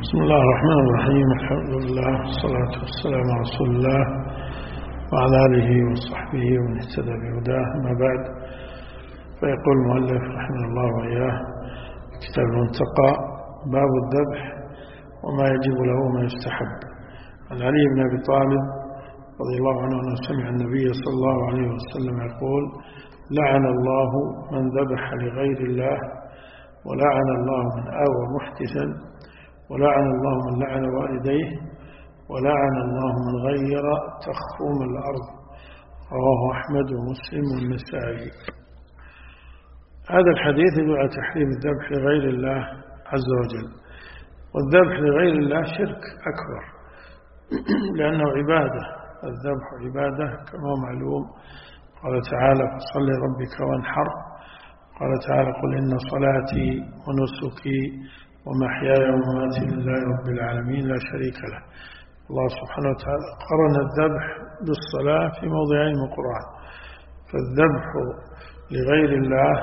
بسم الله الرحمن الرحيم. الحمد لله والصلاة والسلام على رسول الله وعلى آله وصحبه ومن اهتدى بهداه. أما بعد، فيقول المؤلف رحمه الله وإياه كتاب المنتقى: باب الذبح وما يجب له وما يستحب. عن علي بن أبي طالب رضي الله عنه أنه سمع النبي صلى الله عليه وسلم يقول: لعن الله من ذبح لغير الله، ولعن الله من آوى محدثا، ولعن الله من لعن والديه، ولعن الله من غير تخوم الأرض. رواه أحمد ومسلم والنسائي. هذا الحديث يدل على تحريم الذبح لغير الله عز وجل، والذبح لغير الله شرك أكبر لأنه عبادة. الذبح عبادة كما معلوم. قال تعالى: فصل لربك وانحر. قال تعالى: قل إن صلاتي ونسكي ومحياي ومماتي لله رب العالمين لا شريك له. الله سبحانه وتعالى قرن الذبح بالصلاة في موضعين من القرآن. فالذبح لغير الله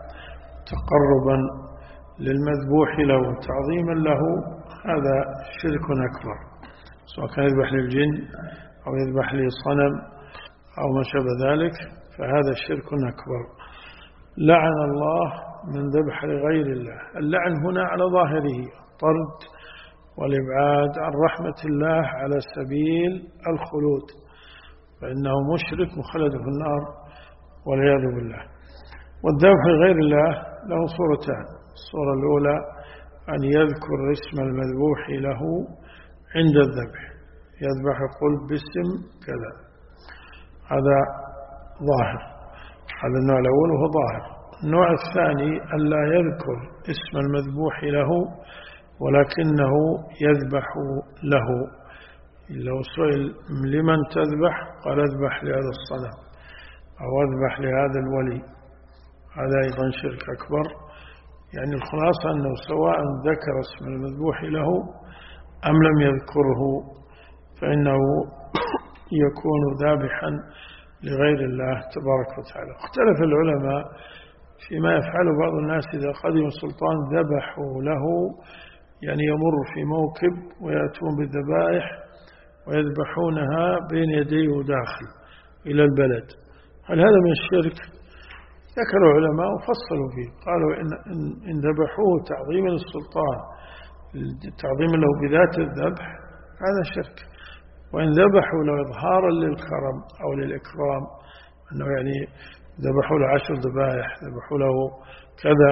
تقربا للمذبوح له وتعظيما له هذا شرك أكبر، سواء كان يذبح للجن أو يذبح لصنم أو ما شابه ذلك، فهذا شرك أكبر. لعن الله من ذبح لغير الله. اللعن هنا على ظاهره الطرد والإبعاد عن رحمة الله على سبيل الخلود، فإنه مشرك مخلد في النار والعياذ بالله. والذبح لغير الله له صورتان: الصورة الأولى أن يذكر اسم المذبوح له عند الذبح، يذبح يقول باسم كذا، هذا ظاهر، هذا النوع الأول وهو ظاهر. النوع الثاني ألا يذكر اسم المذبوح له ولكنه يذبح له. لو سئل لمن تذبح قال: اذبح لهذا الصنم أو اذبح لهذا الولي، هذا أيضا شرك أكبر. يعني الخلاصة أنه سواء ذكر اسم المذبوح له أم لم يذكره فإنه يكون ذابحا لغير الله تبارك وتعالى. اختلف العلماء فيما يفعله بعض الناس إذا قدم السلطان ذبحوا له، يعني يمر في موكب ويأتون بالذبائح ويذبحونها بين يديه داخل إلى البلد. هل هذا من الشرك؟ ذكروا العلماء وفصلوا فيه، قالوا إن ذبحوه تعظيما للسلطان، تعظيما له بذات الذبح، هذا شرك. وإن ذبحوا له إظهارا للكرم أو للإكرام، أنه يعني ذبحوا له 10 ذبائح، ذبحوا له كذا،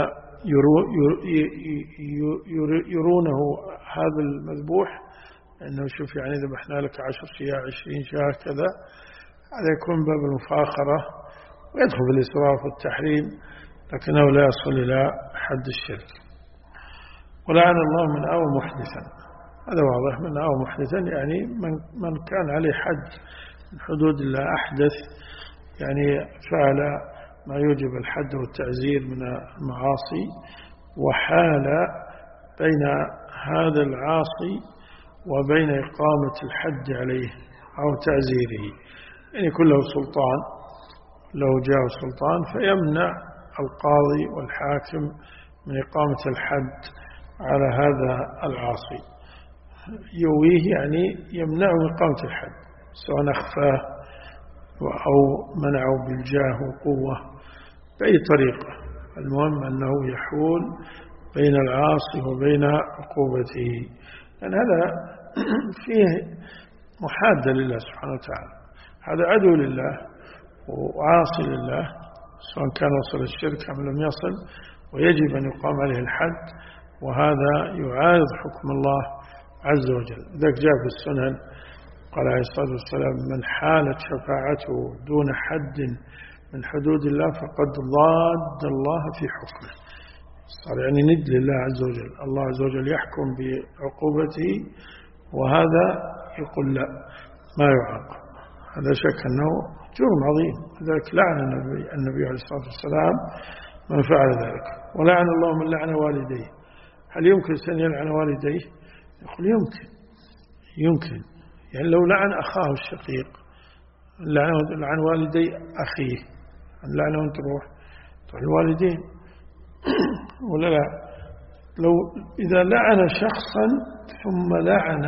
يرونه هذا المذبوح أنه شوف يعني ذبحنا لك 10 شياه 20 شاه كذا، هذا يكون باب المفاخرة ويدخل في الإسراف والتحريم، لكنه لا يصل إلى حد الشرك. ولعن الله من آوى محدثا، هذا واضح، من آوى محدثا يعني من كان عليه حد من حدود الله، أحدث يعني فعل ما يوجب الحد والتعزير من المعاصي، وحال بين هذا العاصي وبين إقامة الحد عليه أو تعزيره. يعني كله سلطان، لو جاء سلطان فيمنع القاضي والحاكم من إقامة الحد على هذا العاصي، يويه يعني يمنعه من إقامة الحد، سواء أخفاه أو منعه بالجاه وقوة بأي طريقة، المهم أنه يحول بين العاصي وبين عقوبته. لأن هذا فيه محادة لله سبحانه وتعالى، هذا عدو لله وعاصي لله، سواء كان وصل الشرك أم لم يصل، ويجب أن يقام عليه الحد، وهذا يعارض حكم الله عز وجل. ذلك جاء في السنن قال عليه الصلاة والسلام: من حالت شفاعته دون حد من حدود الله فقد ضاد الله في حكمه. صار يعني ند لله عز وجل، الله عز وجل يحكم بعقوبته وهذا يقول لا، ما يعاقب. هذا شك أنه جرم عظيم، لذلك لعن النبي عليه الصلاة والسلام من فعل ذلك. ولعن الله من لعن والديه. هل يمكن أن يلعن والديه؟ يقول يمكن. يعني لو لعن أخاه الشقيق، لعن والدي أخيه، لعنه أن تروح الوالدين ولا لا؟ لو إذا لعن شخصا ثم لعن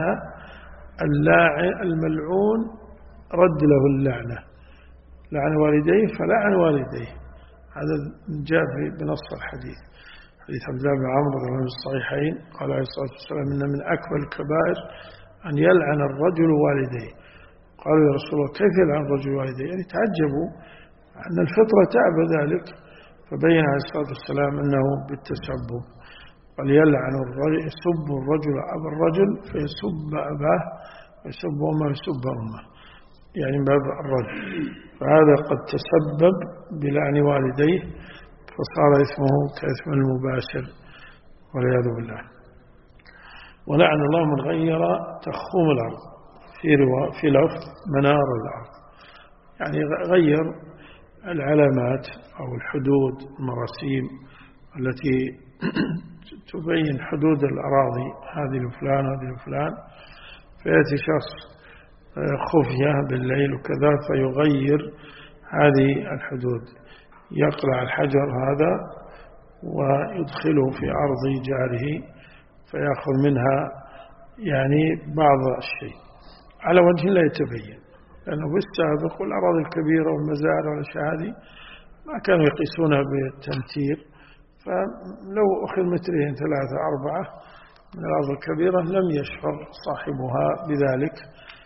الملعون رد له اللعنة، لعن والديه فلعن والديه، هذا جاء بنص الحديث، حديث عبد الله بن عمرو رضي الله عنه في الصحيحين قال عليه الصلاة والسلام إن من أكبر الكبائر أن يلعن الرجل والديه. قالوا يا رسول الله كيف يلعن الرجل والديه؟ يعني تعجبوا أن الفطرة تأبى ذلك، فبين عليه الصلاة والسلام أنه بالتسبب، قال يلعن الرجل، يسب الرجل أبا الرجل فيسب أباه ويسب أمه ويسب أمه، يعني باب الرجل، فهذا قد تسبب بلعن والديه فصار اسمه كاسم المباشر والعياذ بالله. ولعن الله من غير تخوم الأرض، في لفظ منار الأرض، يعني غير العلامات أو الحدود المراسيم التي تبين حدود الأراضي، هذه لفلان هذه لفلان، فيأتي شخص خفية بالليل وكذا فيغير هذه الحدود، يقلع الحجر هذا ويدخله في أرض جاره فيأخذ منها يعني بعض الشيء على وجه لا يتبين، لأنه بالسابق والأراضي الكبيرة والمزارع والأشياء هذه ما كانوا يقيسونها بالتمتير، فلو أخذ مترين 3 4 من الأرض الكبيرة لم يشعر صاحبها بذلك،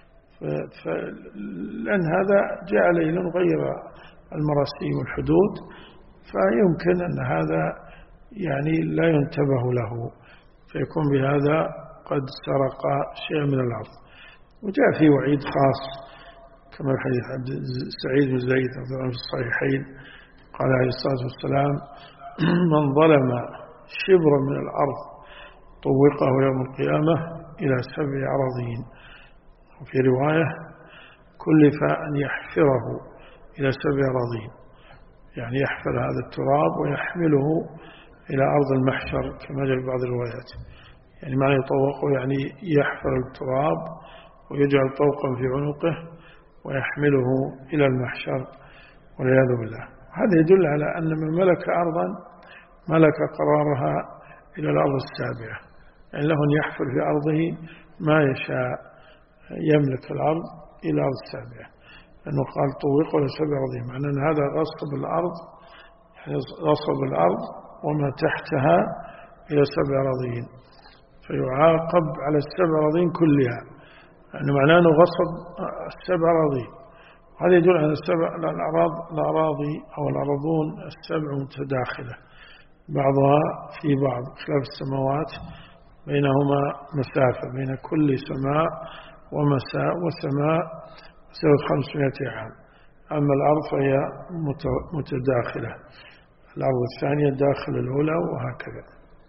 لأن هذا جاء ليلا غير المراسيم والحدود، فيمكن أن هذا يعني لا ينتبه له، فيكون بهذا قد سرق شيء من الأرض. وجاء فيه وعيد خاص كما الحديث عن سعيد بن زيد في الصحيحين قال عليه الصلاة والسلام من ظلم شبرا من الأرض طوقه يوم القيامة إلى 7 أراضين، وفي رواية كلف أن يحفره إلى 7 أراضين، يعني يحفر هذا التراب ويحمله إلى أرض المحشر كما جاء في بعض الروايات، يعني معنى يطوقه يعني يحفر التراب ويجعل طوقا في عنقه ويحمله إلى المحشر والعياذ بالله. هذا يدل على أن من ملك أرضا ملك قرارها إلى الأرض السابعة، يعني له أن يحفر في أرضه ما يشاء، يملك الأرض إلى الأرض السابعة، لأنه قال طوق ل 7 أراضين، معنى أن هذا غصب الأرض، يعني غصب الأرض وما تحتها إلى 7 أراضين، فيعاقب على 7 أراضين كلها، يعني معناه أنه غصب 7 أراضين. هذا يدل على الأراضي أو الأرضون 7 متداخلة بعضها في بعض، خلاف السماوات بينهما مسافة، بين كل سماء وسماء مسافة 500 عام، أما الأرض فهي متداخلة، الأرض الثانية داخل الأولى وهكذا.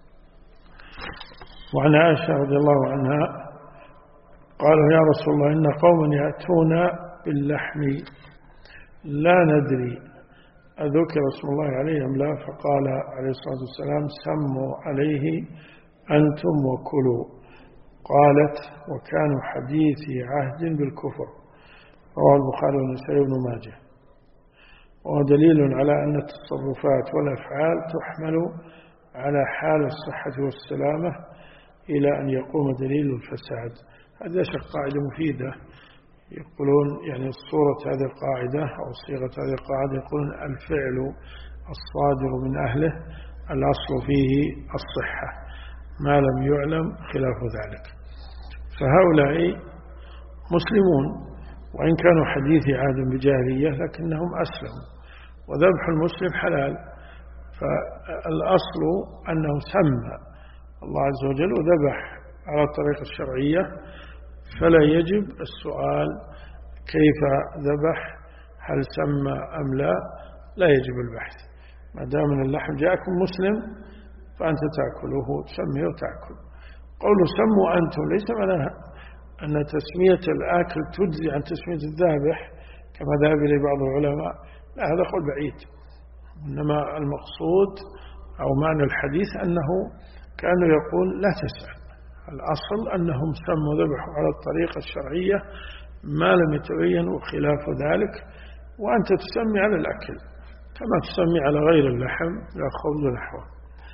وعن عائشة رضي الله عنها قالوا يا رسول الله إن قوما يأتون باللحم لا ندري أذكر رسول الله عليه أم لا، فقال عليه الصلاة والسلام سموا عليه أنتم وكلوا. قالت وكانوا حديثي عهد بالكفر، رواه البخاري والنسائي وابن ماجه. وهو دليل على أن التصرفات والأفعال تحمل على حال الصحة والسلامة إلى أن يقوم دليل الفساد. هذا قاعدة مفيدة، يقولون يعني صورة هذه القاعدة أو صيغة هذه القاعدة، يقولون الفعل الصادر من أهله الأصل فيه الصحة ما لم يعلم خلاف ذلك. فهؤلاء مسلمون وإن كانوا حديثي عهد بجاهلية لكنهم أسلموا، وذبح المسلم حلال، فالأصل أنه سمى الله عز وجل وذبح على الطريقة الشرعية، فلا يجب السؤال كيف ذبح، هل سمى أم لا، لا يجب البحث، ما دام من اللحم جاءكم مسلم فأنت تأكله، تسميه وتأكل. قوله سموا أنتم ليس معناها أن تسمية الآكل تجزي عن تسمية الذابح كما ذهب إليه بعض العلماء، لا هذا قول بعيد، إنما المقصود أو معنى الحديث أنه كأنه يقول لا تسأل، الأصل أنهم سموا ذبحوا على الطريقة الشرعية ما لم يتبين خلاف ذلك، وأنت تسمي على الأكل كما تسمي على غير اللحم لا خبز ونحوه.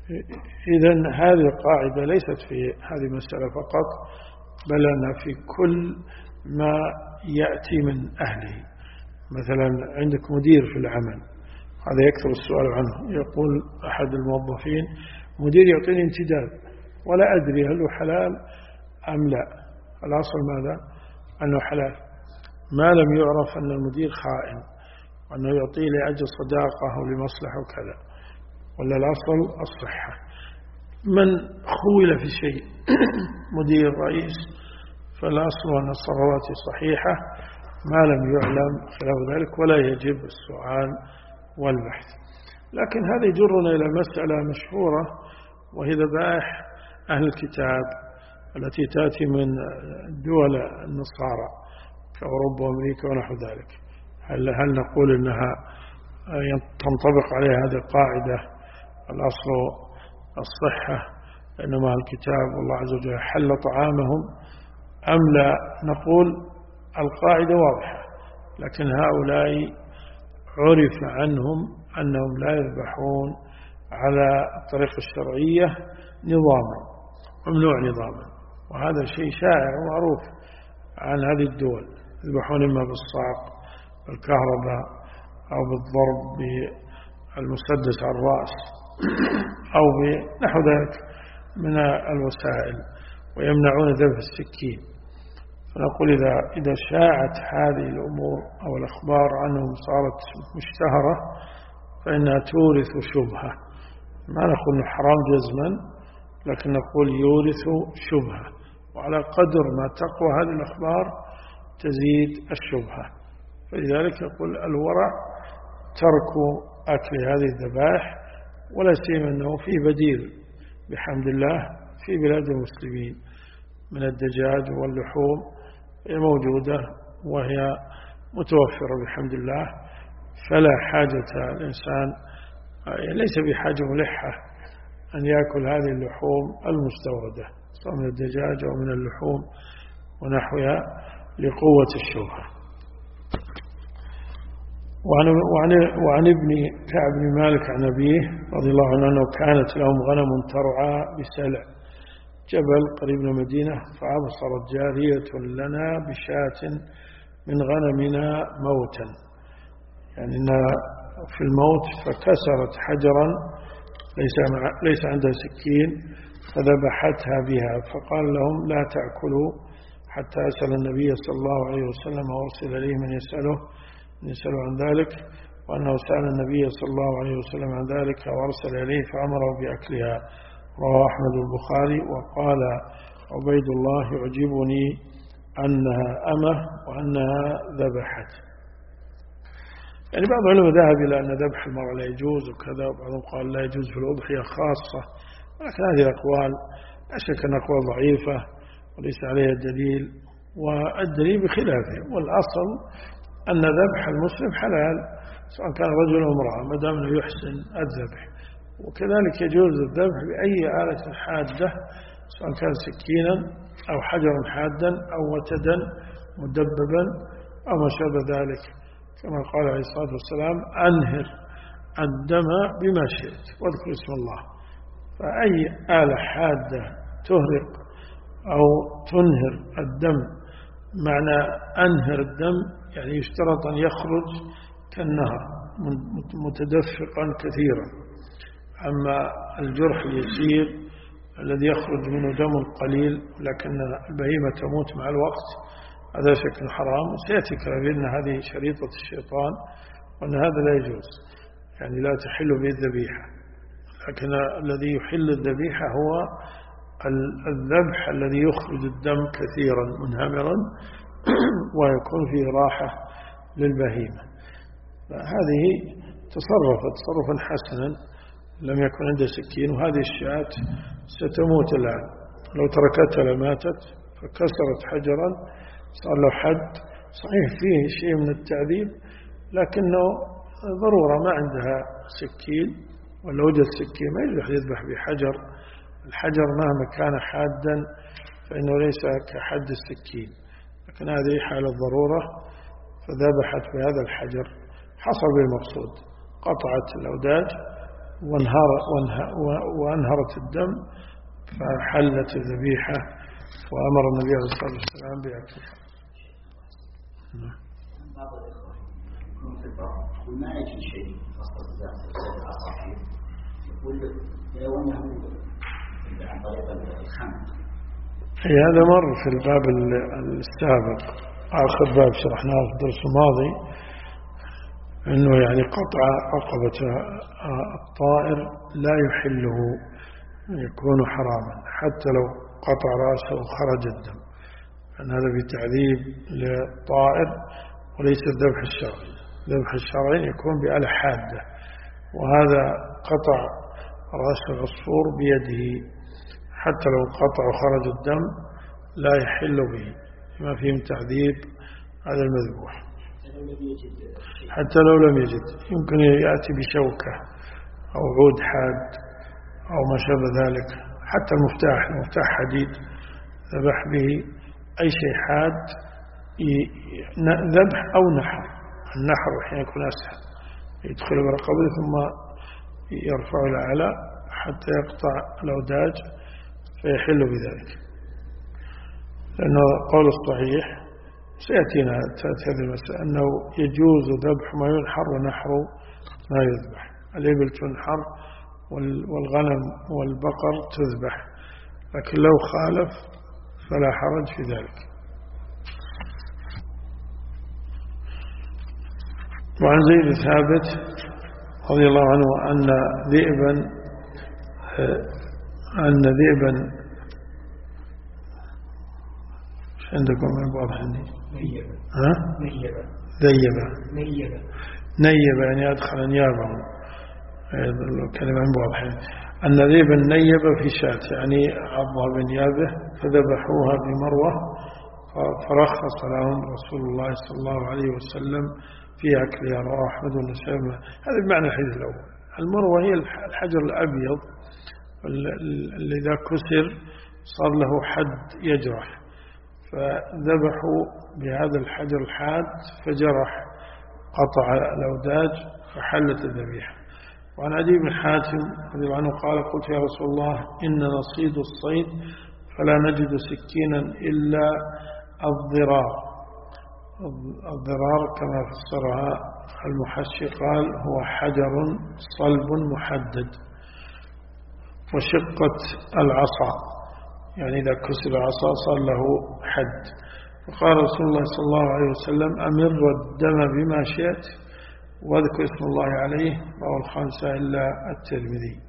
إذن هذه القاعدة ليست في هذه المسألة فقط، بل أنها في كل ما يأتي من أهله. مثلا عندك مدير في العمل، هذا يكثر السؤال عنه، يقول أحد الموظفين: مدير يعطيني انتداب ولا أدري هل هو حلال أم لا. الأصل ماذا؟ أنه حلال، ما لم يعرف أن المدير خائن وأنه يعطيه لأجل صداقة أو لمصلحة وكذا، ولا الأصل الصحة. من خول في شيء مدير رئيس فالأصل أن الصلوات صحيحة ما لم يعلم خلاف ذلك، ولا يجب السؤال والبحث. لكن هذا يجرنا إلى مسألة مشهورة، وهي ذبائح أهل الكتاب التي تأتي من دول النصارى كأوروبا وأمريكا ونحو ذلك. هل نقول إنها تنطبق عليها هذه القاعدة الأصل الصحة إنما الكتاب والله عز وجل حل طعامهم، أم لا؟ نقول القاعدة واضحة، لكن هؤلاء عرف عنهم أنهم لا يذبحون على الطريقة الشرعية نظاما، ممنوع نظاما، وهذا شيء شائع ومعروف عن هذه الدول. يذبحون إما بالصعق بالكهرباء أو بالضرب بالمسدس على الرأس أو بنحو ذلك من الوسائل، ويمنعون ذبح السكين. فنقول إذا شاعت هذه الأمور أو الأخبار عنهم صارت مشتهرة فإنها تورث شبهة. ما نقول إنه حرام جزما، لكن نقول يورث شبهة، وعلى قدر ما تقوى هذه الأخبار تزيد الشبهة. فلذلك يقول الورع ترك أكل هذه الذبائح، ولا سيما أنه في بديل بحمد الله في بلاد المسلمين من الدجاج واللحوم، هي موجودة وهي متوفرة بحمد الله، فلا حاجة الإنسان ليس بحاجة ملحة أن يأكل هذه اللحوم المستوردة سواء من الدجاج أو من اللحوم ونحوها لقوة الشبهة. وعن ابن كعب بن مالك عن أبيه رضي الله عنه أنه كانت لهم غنم ترعى بسلع جبل قريب من المدينة، فأبصرت جارية لنا بشاة من غنمنا موتا، يعني إنها في الموت، فكسرت حجرا ليس عندها سكين فذبحتها بها. فقال لهم: لا تأكلوا حتى أسأل النبي صلى الله عليه وسلم وأرسل إليه من يسأله عن ذلك، وأنه سأل النبي صلى الله عليه وسلم عن ذلك وأرسل إليه فأمره بأكلها. رواه أحمد البخاري. وقال عبيد الله: يعجبني أنها أمه وأنها ذبحت. يعني بعض العلماء ذهب إلى أن ذبح المرأة لا يجوز وكذا، وبعضهم قال لا يجوز في الأضحية خاصة، ولكن هذه الأقوال لا شك أن أقوال ضعيفة وليس عليها دليل، والدليل بخلافه. والأصل أن ذبح المسلم حلال سواء كان رجل أو امرأة ما دام أنه يحسن الذبح. وكذلك يجوز الذبح بأي آلة حادة سواء كان سكينا أو حجرا حادا أو وتدا مدببا أو ما شابه ذلك، كما قال عليه الصلاة والسلام: أنهر الدم بما شئت واذكر اسم الله. فأي آلة حادة تهرق أو تنهر الدم، معنى أنهر الدم يعني يشترط أن يخرج كالنهر متدفقا كثيرا. أما الجرح اليسير الذي يخرج منه دم قليل لكن البهيمة تموت مع الوقت، هذا شكل حرام. وسيأتي كلام هذه شريطة الشيطان وأن هذا لا يجوز، يعني لا تحل به الذبيحة. لكن الذي يحل الذبيحة هو الذبح الذي يخرج الدم كثيرا منهمرا ويكون فيه راحة للبهيمة. فهذه تصرفت تصرفا حسنا، لم يكن عنده سكين، وهذه الشاة ستموت الآن، لو تركتها لماتت. فكسرت حجرا صار له حد، صحيح فيه شيء من التعذيب لكنه ضرورة، ما عندها سكين، ولا وجد سكين ما يجب يذبح بحجر. الحجر مهما كان حادا فإنه ليس كحد السكين، لكن هذه حال الضرورة، فذبحت بهذا الحجر حصل بالمقصود، قطعت الأوداج وأنهرت الدم فحلت الذبيحة، وأمر النبي عليه الصلاة والسلام بأكلها. بعض الإخوة يكون في البر وما يجي شيء خاصة بالعصافير، يقول لو أنه عن طريق الخمر. هذا مر في الباب السابق، آخر باب شرحناه في الدرس الماضي، أنه يعني قطع رقبة الطائر لا يحله، يكون حراما حتى لو قطع رأسه وخرج الدم، أن هذا بتعذيب للطائر وليس الذبح الشرعي. الذبح الشرعي يكون بآلة حادة، وهذا قطع رأس العصفور بيده، حتى لو قطع وخرج الدم لا يحل به، ما فيه تعذيب هذا المذبوح. حتى لو لم يجد يمكن يأتي بشوكة أو عود حاد أو ما شابه ذلك، حتى المفتاح حديد ذبح به أي شيء حاد، ذبح أو نحر. النحر حين يكون أسهل، يدخل برقبته ثم يرفع الأعلى حتى يقطع الأوداج فيحل بذلك، لأنه قول الصحيح سيأتينا هذه المسألة أنه يجوز ذبح ما ينحر ونحر ما يذبح. الإبل تنحر والغنم والبقر تذبح، لكن لو خالف فلا حرج في ذلك. وعن زيد ثابت رضي الله عنه أن ذئبا عندكم من واضح عندي نيبة يعني أدخل نيابه، كلمة واضحة. أن ذئبا نيب في شاة يعني عضها بنيابه فذبحوها بمروة، فرخص لهم رسول الله صلى الله عليه وسلم في أكلها، رواه أحمد والنسائي. هذا بمعنى الحديث الأول. المروة هي الحجر الأبيض اللي إذا كسر صار له حد يجرح، فذبحوا بهذا الحجر الحاد فجرح، قطع الأوداج فحلت الذبيحة. وعن عدي بن حاتم رضي الله عنه قال: قلت يا رسول الله إن نصيد الصيد فلا نجد سكينا إلا الضرار. الضرار كما فسرها المحشي قال: هو حجر صلب محدد. وشقة العصا يعني إذا كسر العصا صار له حد. فقال رسول الله صلى الله عليه وسلم: أمر الدم بما شئت واذكر اسم الله عليه، رواه الخمسة إلا الترمذي.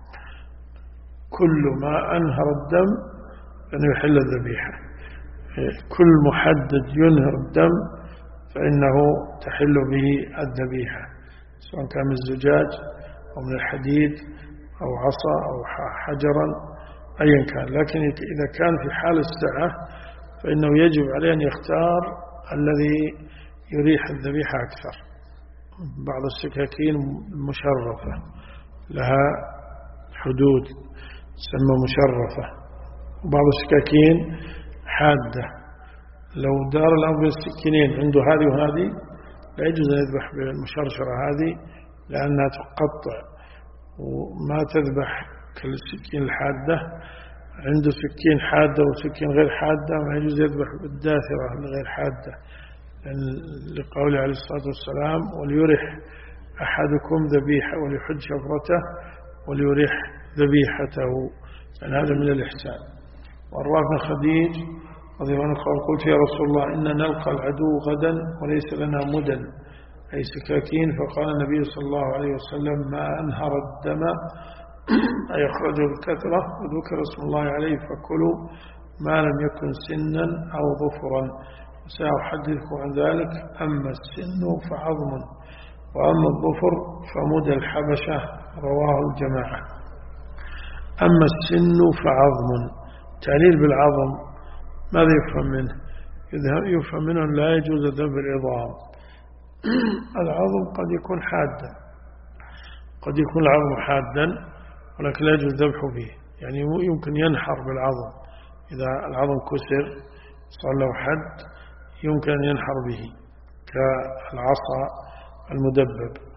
كل ما أنهر الدم فإنه يحل الذبيحة، كل محدد ينهر الدم فإنه تحل به الذبيحة، سواء كان من الزجاج أو من الحديد أو عصا أو حجرا أيا كان. لكن إذا كان في حال السعة فإنه يجب عليه أن يختار الذي يريح الذبيحة أكثر. بعض السكاكين مشرفة لها حدود تسمى مشرفة، وبعض السكاكين حادة. لو دار الأمر بين السكينين عنده هذه وهذه لا يجوز أن يذبح بالمشرشرة هذه، لأنها تقطع وما تذبح كالسكين الحادة. عنده سكين حادة وسكين غير حادة ما يجوز يذبح بالداثرة الغير حادة، لقوله عليه الصلاة والسلام: وليرح أحدكم ذبيحة وليحج شفرته وليرح ذبيحته، يعني هذا من الإحسان. والرافع خديج رضي الله عنه قال: قلت يا رسول الله إن نلقى العدو غدا وليس لنا مدن أي سكاكين. فقال النبي صلى الله عليه وسلم: ما أنهر الدم أي أخرجه الكثرة وذكر اسم الله عليه فكلوا ما لم يكن سنا أو ظفرا. سأحدثكم عن ذلك. أما السن فعظم، وأما الظفر فمدى الحبشة، رواه الجماعة. أما السن فعظم، تعليل بالعظم ماذا يفهم منه؟ يفهم منه لا يجوز ذبح العظام. العظم قد يكون حادا، قد يكون العظم حادا ولكن لا يجوز ذبحه به، يعني يمكن ينحر بالعظم. إذا العظم كسر صار له حد يمكن أن ينحر به كالعصا المدبب.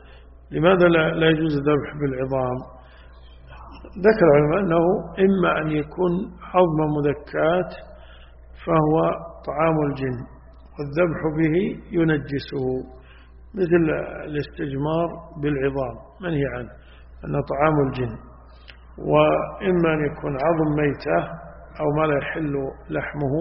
لماذا لا يجوز الذبح بالعظام؟ ذكر العلماء أنه إما أن يكون عظم مذكات فهو طعام الجن والذبح به ينجسه، مثل الاستجمار بالعظام منهي عنه أنه طعام الجن. وإما أن يكون عظم ميتة أو ما لا يحل لحمه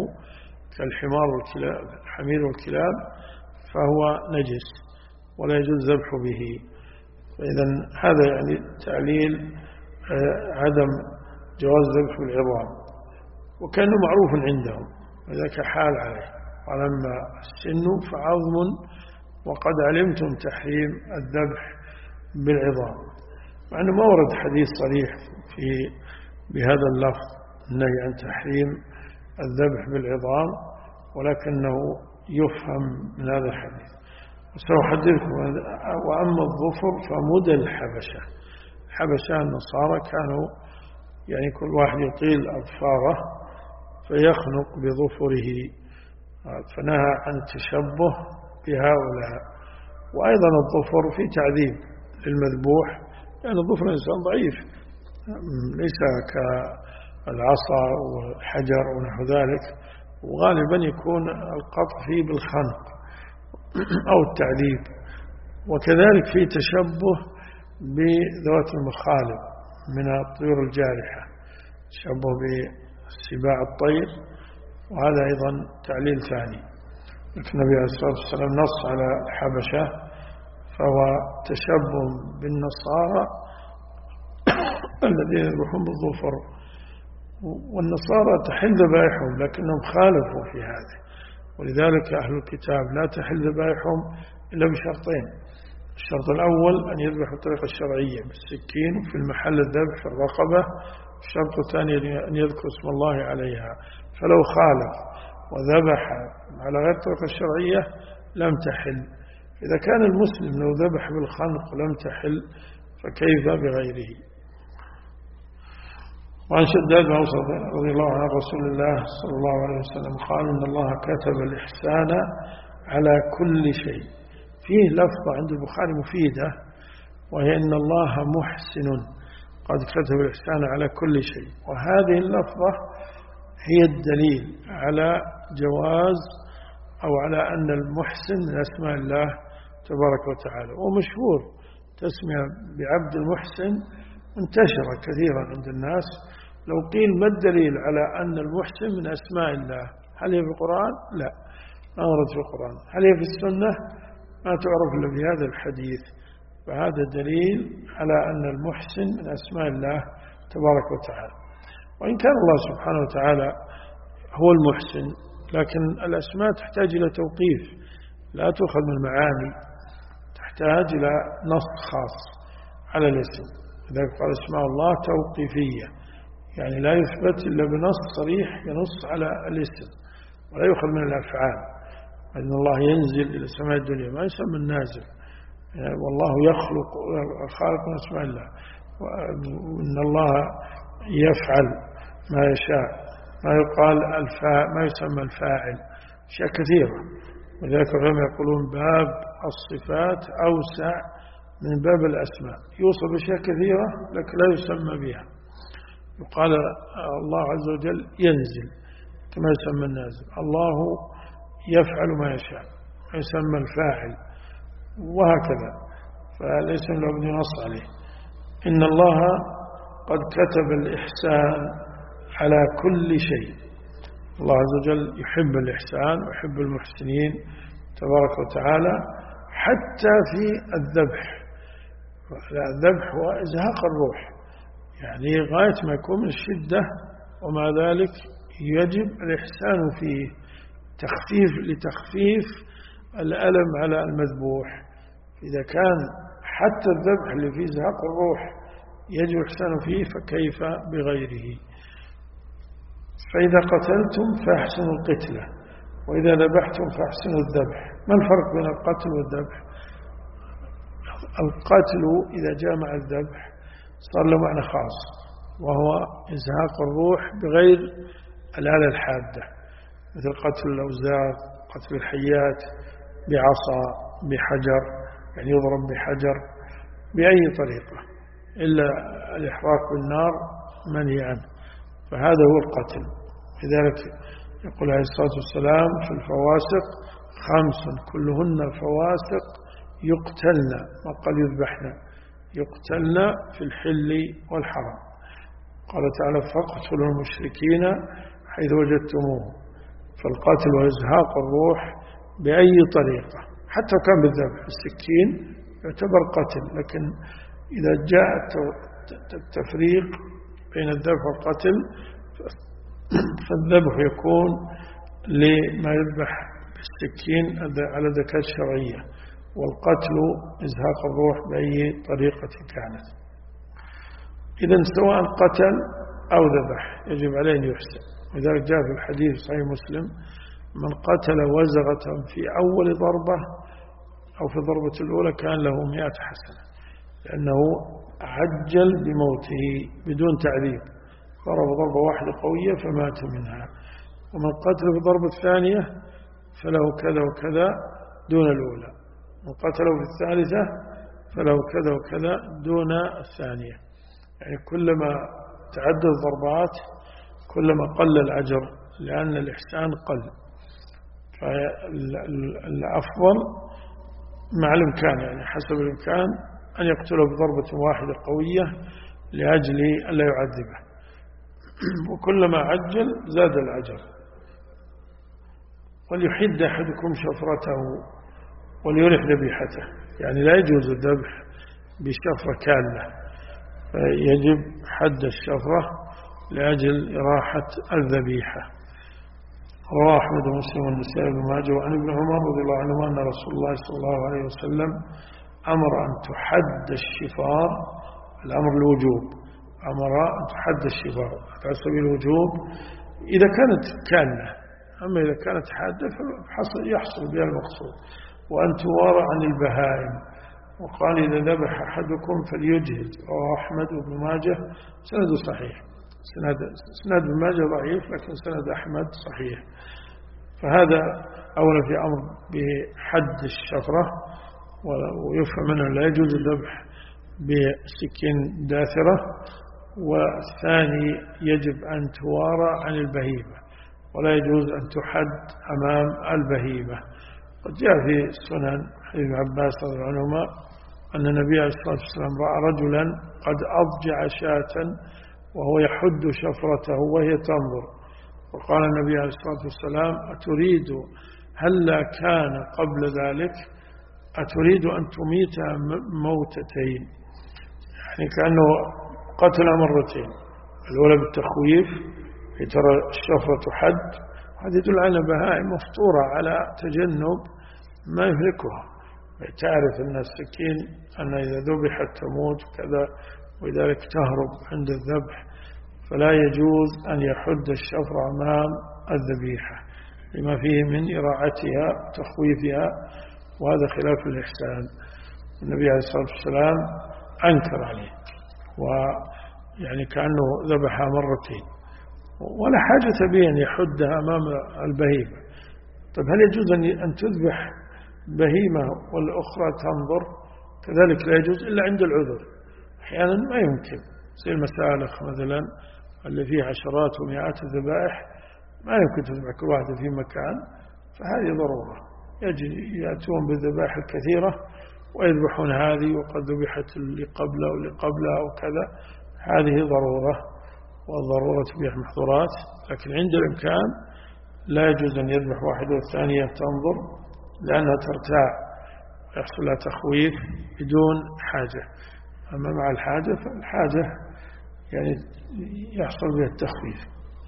كالحمير والكلاب فهو نجس ولا يجوز الذبح به. فإذا هذا يعني تعليل عدم جواز الذبح بالعظام، وكانه معروف عندهم وذاك حال عليه. ولما السن فعظم وقد علمتم تحريم الذبح بالعظام، مع أنه ما ورد حديث صريح بهذا اللفظ النهي عن تحريم الذبح بالعظام، ولكنه يفهم من هذا الحديث. وسأحدثكم. وأما الظفر فمدى الحبشة النصارى كانوا يعني كل واحد يطيل أظفاره فيخنق بظفره، فنهى عن التشبه بهؤلاء. وأيضا الظفر في تعذيب للمذبوح، لأن الظفر الإنسان ضعيف ليس كالعصا والحجر ونحو ذلك، وغالبا يكون القطع فيه بالخنق أو التعذيب. وكذلك في تشبه بذوات المخالب من الطيور الجارحة، تشبه بسباع الطير، وهذا أيضا تعليل ثاني. لكن النبي عليه الصلاة والسلام نص على الحبشة، فهو تشبه بالنصارى الذين يذبحون بالظفر. والنصارى تحل ذبائحهم لكنهم خالفوا في هذا، ولذلك أهل الكتاب لا تحل ذبائحهم إلا بشرطين: الشرط الأول أن يذبح بالطريقة الشرعية بالسكين في المحل الذبح في الرقبة، الشرط الثاني أن يذكر اسم الله عليها. فلو خالف وذبح على غير الطريقة الشرعية لم تحل. إذا كان المسلم لو ذبح بالخنق لم تحل فكيف بغيره؟ وعن شداد بن أوس رضي الله عنه رسول الله صلى الله عليه وسلم قال: إن الله كتب الإحسان على كل شيء. فيه لفظة عند البخاري مفيدة، وهي إن الله محسن قد كتب الإحسان على كل شيء. وهذه اللفظة هي الدليل على جواز أو على أن المحسن من أسماء الله تبارك وتعالى. ومشهور تسمية بعبد المحسن انتشر كثيرا عند الناس. لو قيل ما الدليل على أن المحسن من أسماء الله؟ هل هي في القرآن؟ لا، ما ورد في القرآن. هل هي في السنة؟ ما تعرف إلا بهذا الحديث. فهذا دليل على أن المحسن من أسماء الله تبارك وتعالى. وإن كان الله سبحانه وتعالى هو المحسن، لكن الأسماء تحتاج إلى توقيف، لا تؤخذ من المعاني، تحتاج إلى نص خاص على الاسم. لذلك قال اسماء الله توقيفية، يعني لا يثبت إلا بنص صريح ينص على الاسم، ولا يؤخذ من الأفعال. أن الله ينزل إلى سماء الدنيا ما يسمى النازل، والله يخلق الخالق من أسماء الله، وإن الله يفعل ما يشاء، ما يقال ما يسمى الفاعل، أشياء كثيرة. ولذلك العلماء يقولون باب الصفات أوسع من باب الأسماء، يوصف بأشياء كثيرة لكن لا يسمى بها. يقال الله عز وجل ينزل كما يسمى النازل، الله يفعل ما يشاء يسمى الفاعل، وهكذا. فليس لابد ينص عليه. إن الله قد كتب الإحسان على كل شيء. الله عز وجل يحب الإحسان ويحب المحسنين تبارك وتعالى، حتى في الذبح. الذبح هو إزهاق الروح، يعني غاية ما يكون من الشدة، ومع ذلك يجب الإحسان فيه لتخفيف الألم على المذبوح. إذا كان حتى الذبح اللي فيه إزهاق الروح يجب الإحسان فيه، فكيف بغيره؟ فإذا قتلتم فأحسنوا القتلة، وإذا ذبحتم فأحسنوا الذبح. ما الفرق بين القتل والذبح؟ القتل إذا جاء مع الذبح صار له معنى خاص، وهو إزهاق الروح بغير الآلة الحادة، مثل قتل الأوزار، قتل الحيات بعصا، بحجر، يعني يضرب بحجر بأي طريقة إلا الإحراق بالنار منهي عنه، فهذا هو القتل. لذلك يقول عليه الصلاة والسلام في الفواسق 5 كلهن فواسق يقتلن، ما قال يذبحن، يقتلن في الحل والحرم. قال تعالى فاقتلوا المشركين حيث وجدتموه. فالقتل وإزهاق الروح بأي طريقة حتى كان بالذبح، السكين يعتبر قتل، لكن إذا جاء التفريق بين الذبح والقتل فالذبح يكون لما يذبح بالسكين على ذكاء الشرعية، والقتل إزهاق الروح بأي طريقة كانت. إذن سواء قتل أو ذبح يجب عليه أن يحسن. وذلك جاء في الحديث صحيح مسلم من قتل وزغة في أول ضربة أو في الضربة الأولى كان له 100 حسنة، لأنه عجل بموته بدون تعذيب، ضرب ضربة واحدة قوية فمات منها. ومن قتل في الضربة الثانية فله كذا وكذا دون الأولى، من قتله في الثالثة فله كذا وكذا دون الثانية. يعني كلما تعدد الضربات كلما قل الأجر، لأن الإحسان قل. فالأفضل مع الإمكان، يعني حسب الإمكان، أن يقتله بضربة واحدة قوية لأجل أن لا يعذبه، وكلما عجل زاد الأجر. وليحد أحدكم شفرته وليرح ذبيحته، يعني لا يجوز الذبح بشفرة كاملة، يجب حد الشفرة لأجل إراحة الذبيحة. رواه أحمد ومسلم والنسائي بن ماجه وعن ابن عمر رضي الله عنهما أن رسول الله صلى الله عليه وسلم أمر أن تحد الشفار، الأمر الوجوب، أمر أن تحد الشفار على سبيل الوجوب إذا كانت كاملة، أما إذا كانت حادة يحصل بها المقصود. وأن توارى عن البهائم، وقال إذا ذبح أحدكم فليجهز. رواه أحمد وابن ماجه سند صحيح. سند ابن ماجه ضعيف لكن سند أحمد صحيح. فهذا أولا في أمر بحد الشفرة، ويفهم منه لا يجوز الذبح بسكين داثرة. والثاني يجب أن توارى عن البهيمة، ولا يجوز أن تحد أمام البهيمة. قد جاء في السنن حديث ابن عباس رضي الله عنهما أن النبي عليه الصلاة والسلام رأى رجلا قد أضجع شاة وهو يحد شفرته وهي تنظر، وقال النبي عليه الصلاة والسلام أتريد هلا كان قبل ذلك، أتريد أن تميت موتتين، يعني كأنه قتل مرتين، الأولى بالتخويف ترى الشفرة حد، هذه يدل على بهائم مفطورة على تجنب ما يهلكها، تعرف أن السكين أن إذا ذبحت تموت كذا، ولذلك تهرب عند الذبح. فلا يجوز أن يحد الشفرة أمام الذبيحة لما فيه من إراعتها وتخويفها، وهذا خلاف الإحسان. النبي عليه الصلاة والسلام أنكر عليه، ويعني كأنه ذبحها مرتين، ولا حاجة به أن يحدها أمام البهيمة. طيب هل يجوز أن تذبح بهيمة والأخرى تنظر؟ كذلك لا يجوز إلا عند العذر، أحيانا ما يمكن، زي المسالخ مثلا اللي فيه عشرات ومئات الذبائح ما يمكن تذبح كل واحدة في مكان، فهذه ضرورة، يأتون بالذبائح الكثيرة ويذبحون هذه وقد ذبحت اللي قبلها واللي قبلها وكذا، هذه ضرورة، والضرورة تبيح محظورات. لكن عند الإمكان لا يجوز أن يذبح واحدة والثانية تنظر، لأنها ترتاع ويحصل لها تخويف بدون حاجة. أما مع الحاجة فالحاجة يعني يحصل بها التخويف.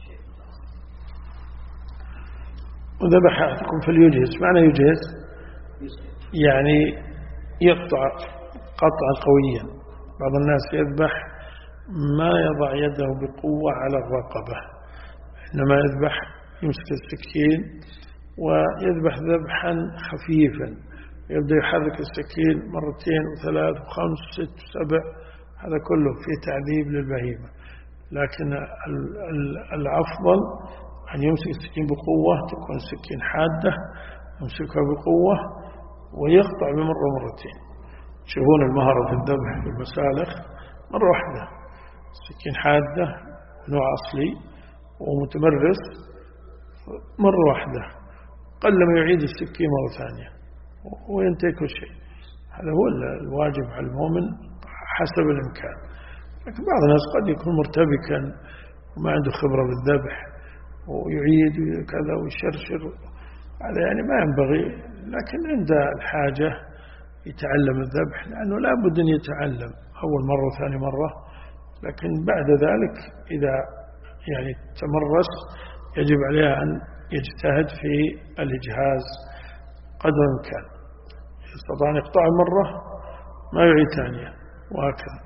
وذبح أحدكم فليجهز، معنى يجهز يعني يقطع قطعا قويا. بعض الناس يذبح ما يضع يده بقوة على الرقبة، إنما يذبح يمسك السكين ويذبح ذبحا خفيفا، يبدأ يحرك السكين مرتين وثلاث وخمس وست وسبع، هذا كله فيه تعذيب للبهيمة. لكن الأفضل أن يمسك السكين بقوة، تكون السكين حادة، يمسكها بقوة ويقطع بمرة مرتين، تشوفون المهرة في الذبح في المسالخ مرة واحدة، السكين حادة نوع أصلي ومتمرس مرة واحدة، قل ما يعيد السكين مرة ثانية وينتهي كل شيء. هذا هو الواجب على المؤمن حسب الإمكان. لكن بعض الناس قد يكون مرتبكا وما عنده خبرة بالذبح ويعيد كذا ويشرشر، هذا يعني ما ينبغي. لكن عند الحاجة يتعلم الذبح، لأنه لا بد أن يتعلم أول مرة وثاني مرة. لكن بعد ذلك إذا يعني تمرس يجب عليه أن يجتهد في الإجهاز قدر الإمكان. يستطيع أن يقطع مرة ما يعيد ثانية وهكذا.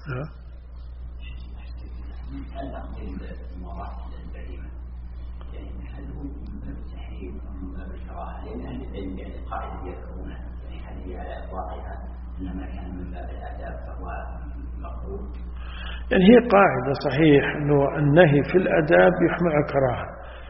يعني هي قاعدة صحيح أنه النهي في الأداب يحمل على كراهة،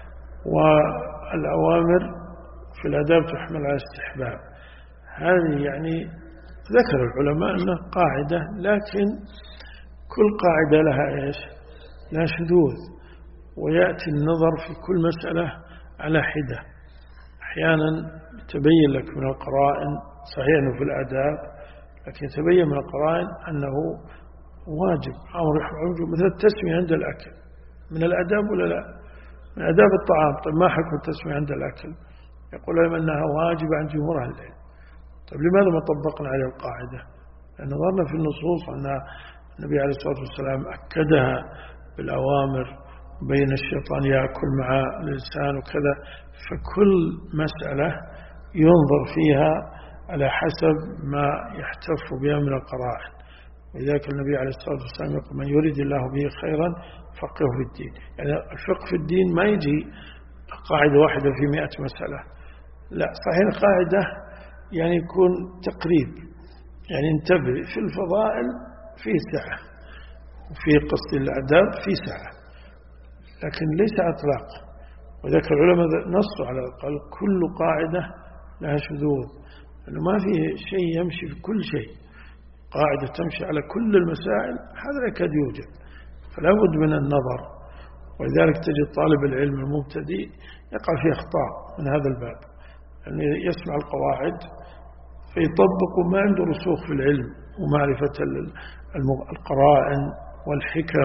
والأوامر في الأداب تحمل على استحباب. هذه يعني ذكر العلماء أنها قاعدة، لكن كل قاعدة لها إيش؟ لها شذوذ، ويأتي النظر في كل مسألة على حدة. أحيانا تبين لك من القرائن، صحيح أنه في الأداب، لكن يتبين من القرائن أنه واجب أو مثل التسمية عند الأكل من الأداب ولا لا؟ من أداب الطعام. طيب ما حكم التسمية عند الأكل؟ يقول لهم أنها واجبة عند جمهور أهل العلم. طيب لماذا ما طبقنا عليه القاعدة؟ لأن نظرنا في النصوص أن النبي عليه الصلاة والسلام أكدها بالأوامر، بين الشيطان يأكل مع الإنسان وكذا. فكل مسألة ينظر فيها على حسب ما يحتف بها من القرائن. ولذلك النبي عليه الصلاة والسلام يقول من يريد الله به خيرا فقهه في الدين. يعني الفقه في الدين ما يجي قاعدة واحدة في 100 مسألة، لا، صحيح القاعدة يعني يكون تقريب. يعني انتبه في الفضائل في سعة، وفي قصد الأداب في سعة، لكن ليس أطلاق. وذلك العلماء نصوا على قال كل قاعدة لها شذوذ، لأنه ما في شيء يمشي في كل شيء. قاعدة تمشي على كل المسائل هذا لا يكاد يوجد، فلا بد من النظر. ولذلك تجد طالب العلم المبتدئ يقع في أخطاء من هذا الباب، يعني يسمع القواعد فيطبق وما عنده رسوخ في العلم ومعرفة القرائن والحكم،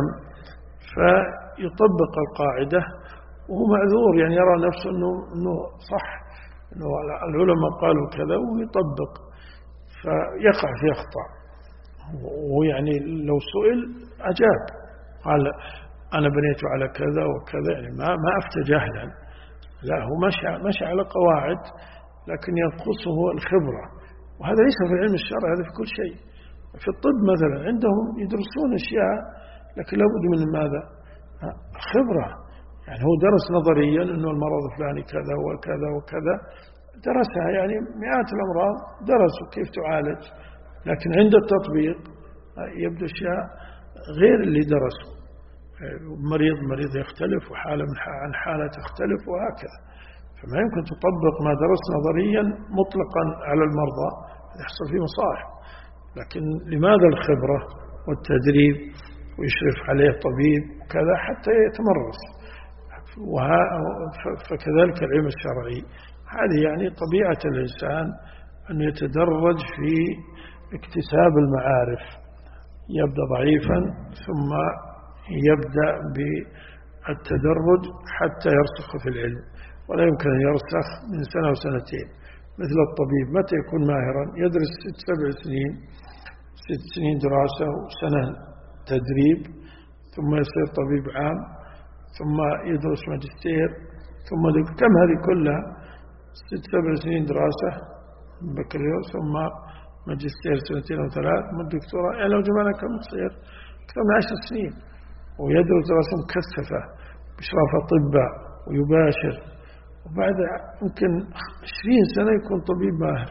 فيطبق القاعدة وهو معذور. يعني يرى نفسه أنه صح، أنه العلماء قالوا كذا ويطبق، فيقع في أخطاء. ويعني لو سئل أجاب، قال أنا بنيت على كذا وكذا، يعني ما أفتى جهلا، لا، هو مشى على قواعد، لكن ينقصه الخبرة. وهذا ليس في علم الشرع، هذا في كل شيء. في الطب مثلا عندهم يدرسون أشياء، لكن لابد من ماذا؟ خبرة. يعني هو درس نظريا أنه المرض الفلاني كذا وكذا وكذا، درسها، يعني مئات الأمراض درسوا كيف تعالج، لكن عند التطبيق يبدو أشياء غير اللي درسوا. مريض يختلف، وحالة عن حالة تختلف، وهكذا. فما يمكن تطبق ما درس نظريا مطلقا على المرضى، يحصل فيه مصائب. لكن لماذا الخبرة والتدريب ويشرف عليه طبيب وكذا حتى يتمرس؟ فكذلك العلم الشرعي، هذه يعني طبيعة الإنسان أن يتدرج في اكتساب المعارف، يبدأ ضعيفا ثم يبدأ بالتدرج حتى يرسخ في العلم. ولا يمكن أن يرسخ من سنة وسنتين. مثل الطبيب متى يكون ماهرا؟ يدرس 6-7 سنين، 6 سنين دراسة وسنة تدريب، ثم يصير طبيب عام، ثم يدرس ماجستير، ثم كم هذه كلها 6-7 سنين دراسة بكالوريوس، ثم ماجستير 2 أو 3، ثم الدكتوراه. يعني لو جمعنا كم تصير؟ أكثر من 10 سنين. ويدرس دراسة مكثفة بإشراف أطباء ويباشر، وبعد يمكن 20 سنة يكون طبيب ماهر.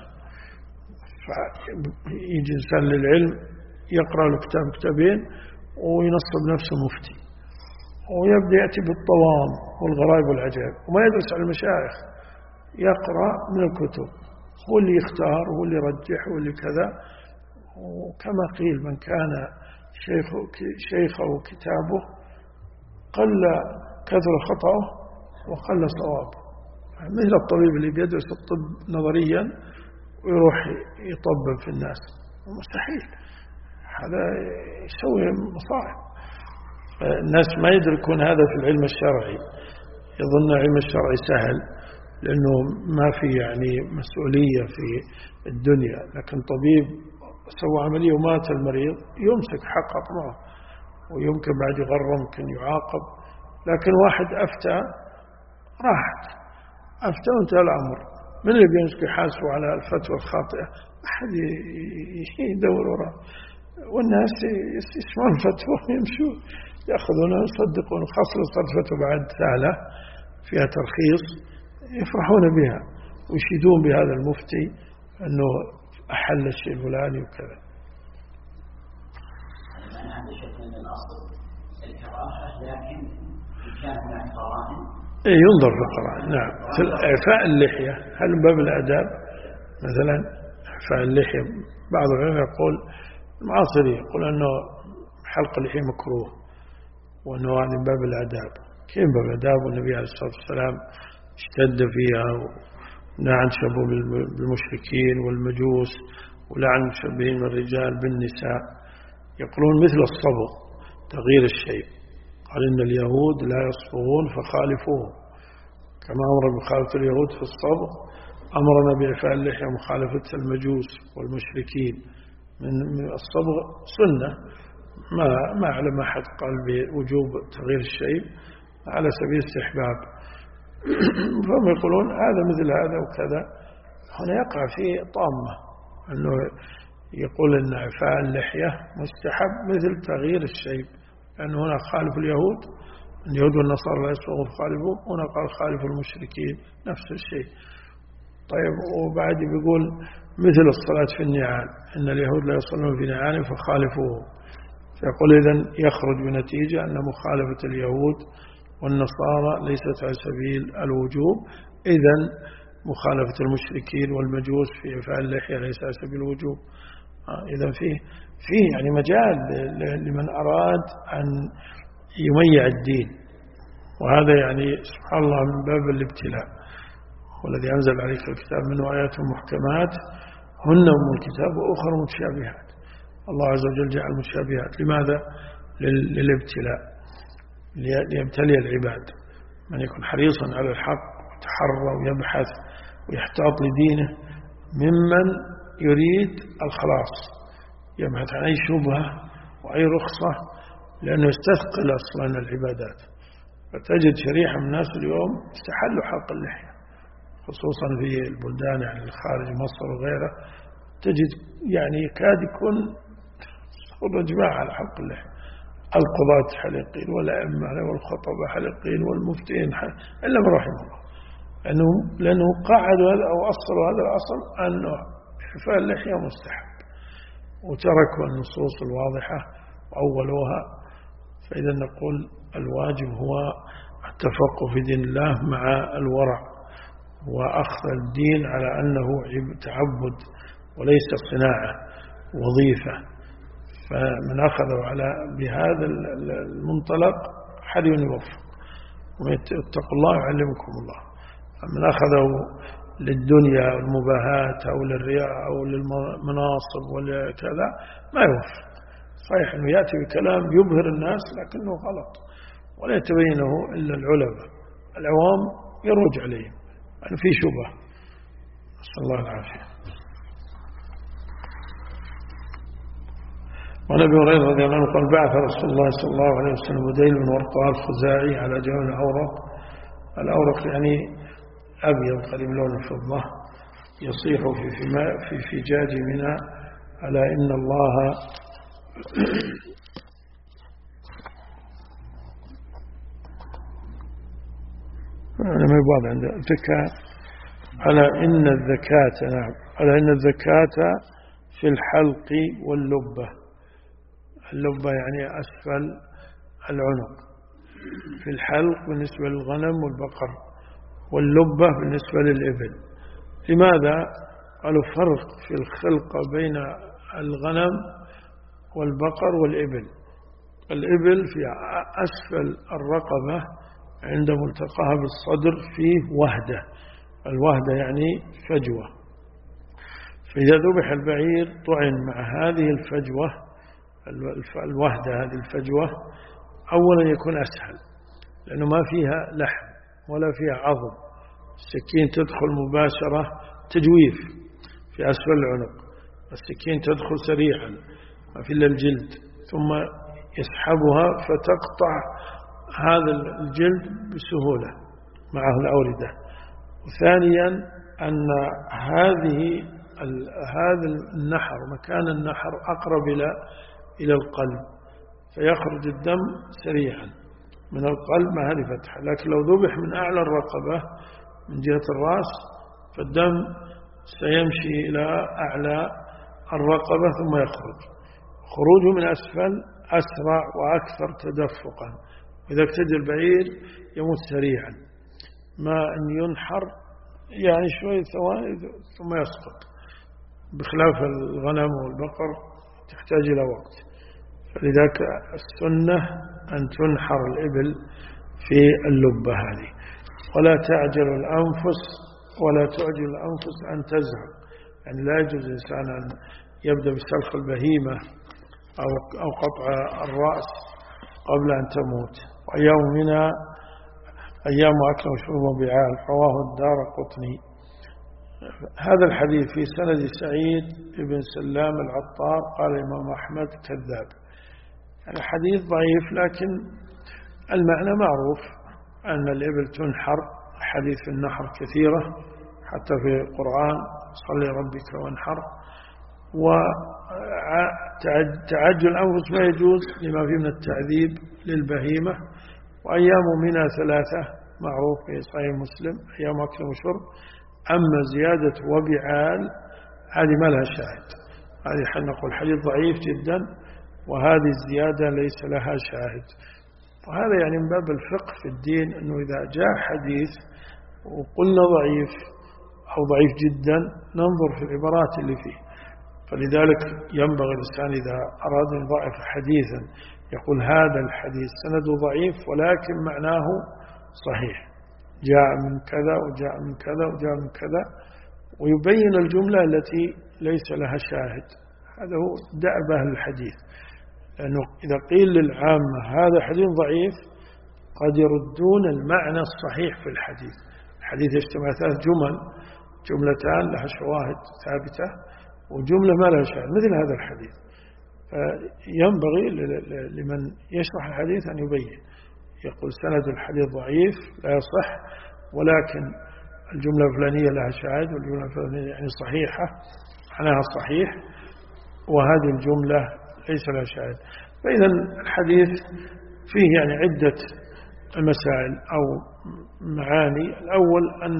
فيجي إنسان للعلم يقرأ له كتابين وينصب نفسه مفتي، ويبدأ يأتي بالطوام والغرائب والعجائب، وما يدرس على المشايخ، يقرأ من الكتب، هو اللي يختار، هو اللي يرجح، هو اللي كذا. وكما قيل من كان شيخه كتابه قل كثر خطأه وقل صوابه. مثل الطبيب اللي بيدرس الطب نظريا ويروح يطبب في الناس، مستحيل، هذا يسوي مصائب. الناس ما يدركون هذا في العلم الشرعي، يظن العلم الشرعي سهل لأنه ما في يعني مسؤولية في الدنيا، لكن طبيب سوى عملية ومات المريض يمسك حق أطمعه ويمكن بعد يغرم، يمكن يعاقب. لكن واحد أفتى راحت، أفتى وانتهى الأمر، من اللي بيمسك يحاسبه على الفتوى الخاطئة؟ أحد يدور وراء، والناس يسمعون الفتوى ويمشون يأخذونها ويصدقون، خاصة صارت فتوى بعد سهلة فيها ترخيص يفرحون بها ويشيدون بهذا المفتي أنه أحل الشيء الفلاني وكذا. أنا عندي شك من الأصل الكراهة، لكن إن كان هناك قرائن ينظر في القرائن. نعم، إعفاء اللحية هل من باب الآداب؟ مثلا إعفاء اللحية بعض العلماء يقول المعاصري يقول أنه حلق اللحية مكروه وأنه هذا من باب الآداب. كيف من باب الآداب؟ والنبي عليه الصلاة والسلام اشتد فيها ونهى عن شبه بالمشركين والمجوس ولعن المشبهين من الرجال بالنساء. يقولون مثل الصبغ تغيير الشيء، قال إن اليهود لا يصبغون فخالفوهم، كما أمر بمخالفة اليهود في الصبغ أمرنا بإعفاء اللحية مخالفة المجوس والمشركين. من الصبغ سنة، ما أعلم أحد قال بوجوب تغيير الشيء على سبيل الاستحباب. فهم يقولون هذا مثل هذا وكذا. هنا يقع فيه طامة أنه يقول أن إعفاء اللحية مستحب مثل تغيير الشيء، لأنه هنا خالف اليهود، اليهود والنصارى لا يصبغون فخالفوا، هنا قال خالف المشركين نفس الشيء. طيب، وبعد بيقول مثل الصلاة في النعال، إن اليهود لا يصلون في نعال فخالفوه. فيقول إذن يخرج بنتيجة أن مخالفة اليهود والنصارى ليست على سبيل الوجوب، إذن مخالفة المشركين والمجوس في إعفاء اللحية ليس على سبيل الوجوب. إذن فيه يعني مجال لمن أراد أن يميع الدين، وهذا يعني سبحان الله من باب الابتلاء. والذي أنزل عليك الكتاب منه آيات محكمات هن أم الكتاب وأخر متشابهات. الله عز وجل جعل المتشابهات لماذا؟ للابتلاء، ليبتلي العباد، من يكون حريصا على الحق ويتحرى ويبحث ويحتاط لدينه، ممن يريد الخلاص، يبحث عن أي شبهة وأي رخصة، لأنه يستثقل أصلا العبادات. فتجد شريحة من الناس اليوم استحلوا حلق اللحية، خصوصا في البلدان يعني الخارج مصر وغيره، تجد يعني يكاد يكون إجماع على حلق اللحية. القضاة حلقين والأئمة والخطبة حلقين والمفتين إلا من رحمه الله، لأنه قاعدوا هذا أو أصلوا هذا الأصل أنه إعفاء اللحية مستحب، وتركوا النصوص الواضحة وأولوها. فإذا نقول الواجب هو التفقه في دين الله مع الورع، وأخذ الدين على أنه تعبد وليس صناعة وظيفة. فمن أخذه بهذا المنطلق حري يوفق، واتقوا الله يعلمكم الله. من أخذه للدنيا والمباهات أو للرياء أو للمناصب وكذا ما يوفق. صحيح أنه يأتي بكلام يبهر الناس لكنه غلط، ولا يتبينه إلا العلماء، العوام يروج عليهم أنه في شبه. نسأل الله العافية. وعن أبي هريرة رضي الله عنه قال بعث رسول الله صلى الله عليه وسلم بديل بن ورقاء الخزاعي على جبل الأورق يعني أبيض قريب لون الفضة، يصيح في فجاج منى على إن الله أنا ما يبغى عند الفكرة على إن الزكاة، نعم، على إن الزكاة في الحلق واللبة. اللبة يعني أسفل العنق، في الحلق بالنسبة للغنم والبقر، واللبة بالنسبة للإبل. لماذا؟ قالوا فرق في الخلقة بين الغنم والبقر والإبل. الإبل في أسفل الرقبة عند ملتقاها بالصدر فيه وهدة، الوهدة يعني فجوة، فإذا ذبح البعير طعن مع هذه الفجوة الوهدة، هذه الفجوة أولا يكون أسهل لأنه ما فيها لحم ولا فيها عظم، السكين تدخل مباشرة تجويف في أسفل العنق، السكين تدخل سريعا ما في إلا الجلد، ثم يسحبها فتقطع هذا الجلد بسهولة معه الأوردة. وثانيا أن هذا النحر، مكان النحر أقرب إلى القلب، فيخرج الدم سريعا من القلب ما هذه فتحة. لكن لو ذبح من أعلى الرقبة من جهة الرأس فالدم سيمشي إلى أعلى الرقبة ثم يخرج، خروجه من أسفل أسرع وأكثر تدفقا، وإذا ابتدى البعير يموت سريعا، ما أن ينحر يعني شوية ثواني ثم يسقط، بخلاف الغنم والبقر تحتاج إلى وقت. فلذلك السنة أن تنحر الإبل في اللبة هذه، ولا تعجل الأنفس أن تزهق، يعني لا يجوز الإنسان أن يبدأ بسلخ البهيمة أو قطع الرأس قبل أن تموت. وأيام منها أيام أكل وشرب وبعال، رواه الدارقطني. هذا الحديث في سند سعيد بن سلام العطار، قال الإمام أحمد كذاب. يعني حديث ضعيف لكن المعنى معروف أن الإبل تنحر، حديث في النحر كثيرة حتى في القرآن صلي ربك وانحر. وتعجل الأنفس ما يجوز لما فيه من التعذيب للبهيمة. وأيام منها 3 معروف في صحيح مسلم، أيام أكل وشرب. أما زيادة وبعال هذه ما لها شاهد، هذه نقول حديث ضعيف جدا، وهذه الزيادة ليس لها شاهد. وهذا يعني من باب الفقه في الدين، أنه إذا جاء حديث وقلنا ضعيف أو ضعيف جدا ننظر في العبارات اللي فيه. فلذلك ينبغي الإنسان إذا أراد أن يضعف حديثا يقول هذا الحديث سنده ضعيف ولكن معناه صحيح، جاء من كذا وجاء من كذا وجاء من كذا، ويبين الجملة التي ليس لها شاهد. هذا هو دأب أهل الحديث، لأنه إذا قيل للعامة هذا حديث ضعيف قد يردون المعنى الصحيح في الحديث. الحديث يجتمع 3 جملتان لها شواهد ثابتة وجملة ما لها شاهد مثل هذا الحديث. ينبغي لمن يشرح الحديث أن يبين، يقول سند الحديث ضعيف لا يصح، ولكن الجملة الفلانية لها شاهد، والجملة الفلانية يعني صحيحة معناها صحيح، وهذه الجملة ليس لها شاهد. فإذا الحديث فيه يعني عدة المسائل أو معاني. الأول أن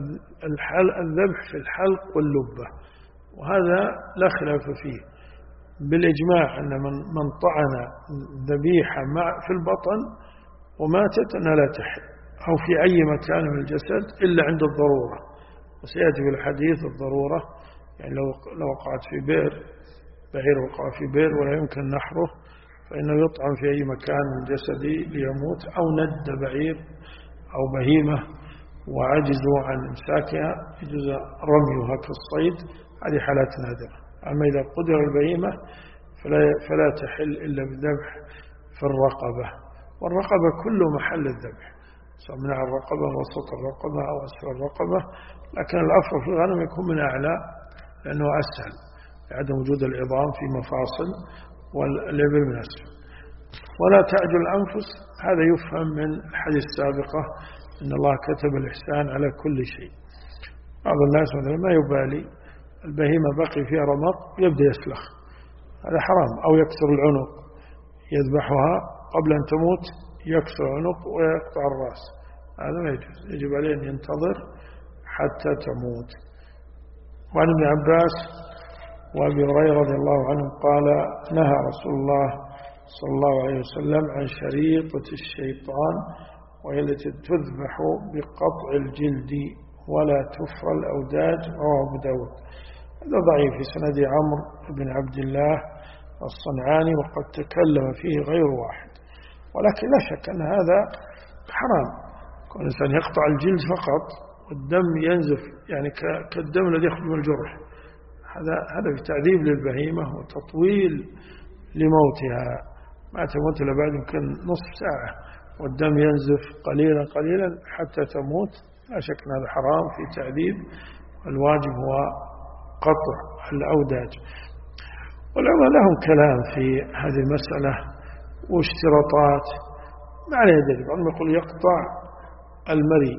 الذبح في الحلق واللبة، وهذا لا خلاف فيه بالإجماع، أن من طعن ذبيحة في البطن وماتت أنها لا تحل، أو في أي مكان من الجسد إلا عند الضرورة. وسيأتي في الحديث الضرورة، يعني لو وقعت في بئر، بعير وقع في بئر ولا يمكن نحره، فإنه يطعن في أي مكان من جسدي ليموت، أو ند بعير أو بهيمة وعجزوا عن إمساكها يجوز رميها كالصيد، هذه حالات نادرة. أما إذا قدر البهيمة فلا تحل إلا بالذبح في الرقبة، والرقبة كله محل الذبح، سواء من الرقبة وسط الرقبة أو أسفل الرقبة، لكن الأفضل في الغنم يكون من أعلى لأنه أسهل لعدم وجود العظام في مفاصل، والإبل من أسفل. ولا تعجل الأنفس، هذا يفهم من الحديث السابقة إن الله كتب الإحسان على كل شيء. بعض الناس مثلا ما يبالي البهيمة بقي فيها رمق يبدأ يسلخ، هذا حرام، أو يكسر العنق، يذبحها قبل أن تموت يكسر العنق ويقطع الرأس، هذا ما يجوز، يجب عليه أن ينتظر حتى تموت. وعن ابن عباس وأبي هريرة رضي الله عنهم قال نهى رسول الله صلى الله عليه وسلم عن شريطة الشيطان، وهي التي تذبح بقطع الجلد ولا تفر الأوداج، رواه أبو داود. هذا ضعيف في سند عمرو بن عبد الله الصنعاني، وقد تكلم فيه غير واحد، ولكن لا شك أن هذا حرام. كون الإنسان يقطع الجلد فقط والدم ينزف، يعني كالدم الذي يخرج من الجرح، هذا في تعذيب للبهيمة وتطويل لموتها، ما تموت إلا بعد يمكن نصف ساعة والدم ينزف قليلا قليلا حتى تموت. لا شك أن هذا حرام في تعذيب، الواجب هو قطع الأوداج. والعلماء لهم كلام في هذه المسألة واشتراطات ما عليه دليل. بعضهم يقول يقطع المري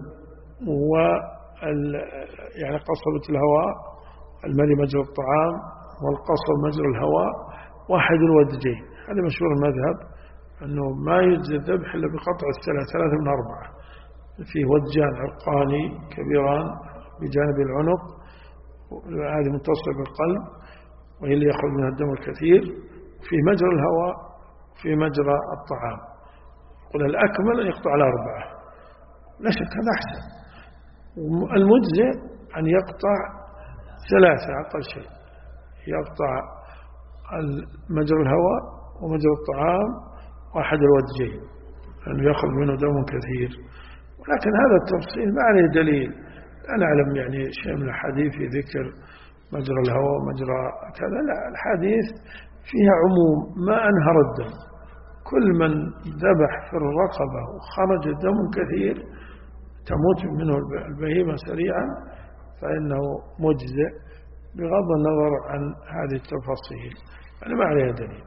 يعني قصبة الهواء، المري مجرى الطعام والقصب مجرى الهواء واحد الودجين. هذا مشهور المذهب أنه ما يجزي الذبح إلا بقطع ثلاثة من أربعة. فيه ودجان عرقاني كبيران بجانب العنق، هذه متصل بالقلب وهي اللي يخرج منها الدم الكثير، في مجرى الهواء في مجرى الطعام. قل الأكمل أن يقطع على 4، لا شك هذا أحسن. المجزئ أن يقطع 3 أقل شيء، يقطع مجرى الهواء ومجرى الطعام واحد الودجين لأنه يخرج منه دم كثير. ولكن هذا التفصيل ما عليه دليل، لا نعلم يعني شيء من الحديث في ذكر مجرى الهواء ومجرى كذا، لا، الحديث فيها عموم ما أنهر الدم. كل من ذبح في الرقبة وخرج دم كثير تموت منه البهيمة سريعا فإنه مجزئ بغض النظر عن هذه التفاصيل، يعني ما عليها دليل.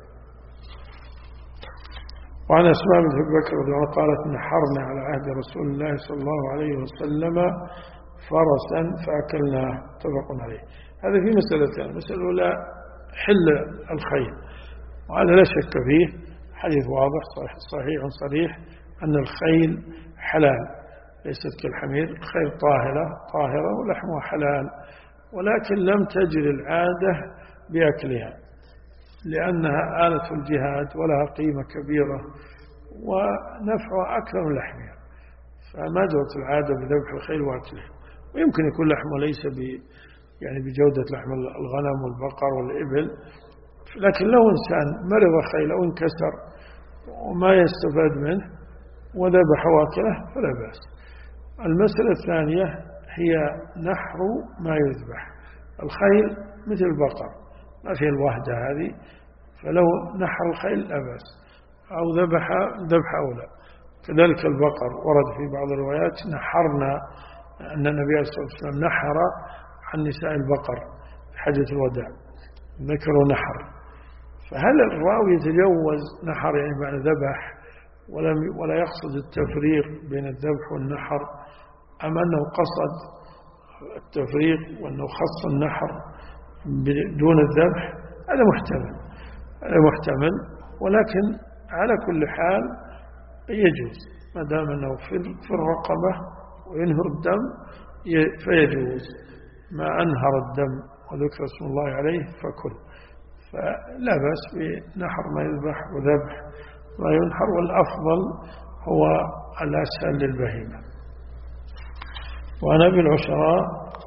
وعن أسماء بنت أبي بكر رضي الله عنها قالت نحرنا على عهد رسول الله صلى الله عليه وسلم فرسا فأكلناه، متفق عليه. هذا في مسألتين. المسألة الأولى حل الخيل، وهذا لا شك فيه، حديث واضح صحيح صريح أن الخيل حلال ليست كالحمير. الخيل طاهرة ولحمها حلال، ولكن لم تجر العادة بأكلها لأنها آلة الجهاد ولها قيمة كبيرة ونفعها أكثر من لحمها، فما جرت العادة بذبح الخيل وأكلها. ويمكن يكون لحمه ليس يعني بجودة لحم الغنم والبقر والإبل، لكن لو إنسان مرض خيل أو انكسر وما يستفاد منه وذبح واكله فلا بأس. المسألة الثانية هي نحر ما يذبح. الخيل مثل البقر ما فيه الوهدة هذه، فلو نحر الخيل لا بأس، أو ذبح أولى. كذلك البقر ورد في بعض الروايات نحرنا، أن النبي صلى الله عليه وسلم نحر عن نساء البقر في حجة الوداع، ذكروا نحر. فهل الراوي يتجوز نحر يعني معنى ذبح ولا يقصد التفريق بين الذبح والنحر، أم أنه قصد التفريق وأنه خص النحر دون الذبح؟ هذا محتمل، ولكن على كل حال يجوز ما دام أنه في الرقبة وينهر الدم فيجوز. ما أنهر الدم وذكر اسم الله عليه فكل، فلا بأس بنحر ما يذبح وذبح ما ينحر، والأفضل هو الأسهل للبهيمة. وعن أبي العشراء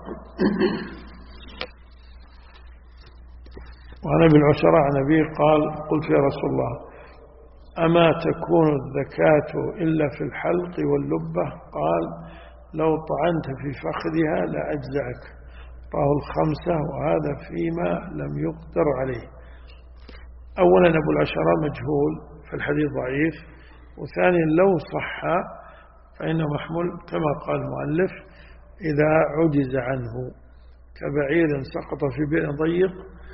عن أبيه قال قلت يا رسول الله أما تكون الزكاة إلا في الحلق واللبة؟ قال لو طعنت في فخذها لأجزعك. رواه الخمسة وهذا فيما لم يقدر عليه. أولا أبو العشراء مجهول في الحديث ضعيف، وثانيا لو صح فإنه محمول كما قال المؤلف إذا عجز عنه، كبعير سقط في بئر ضيق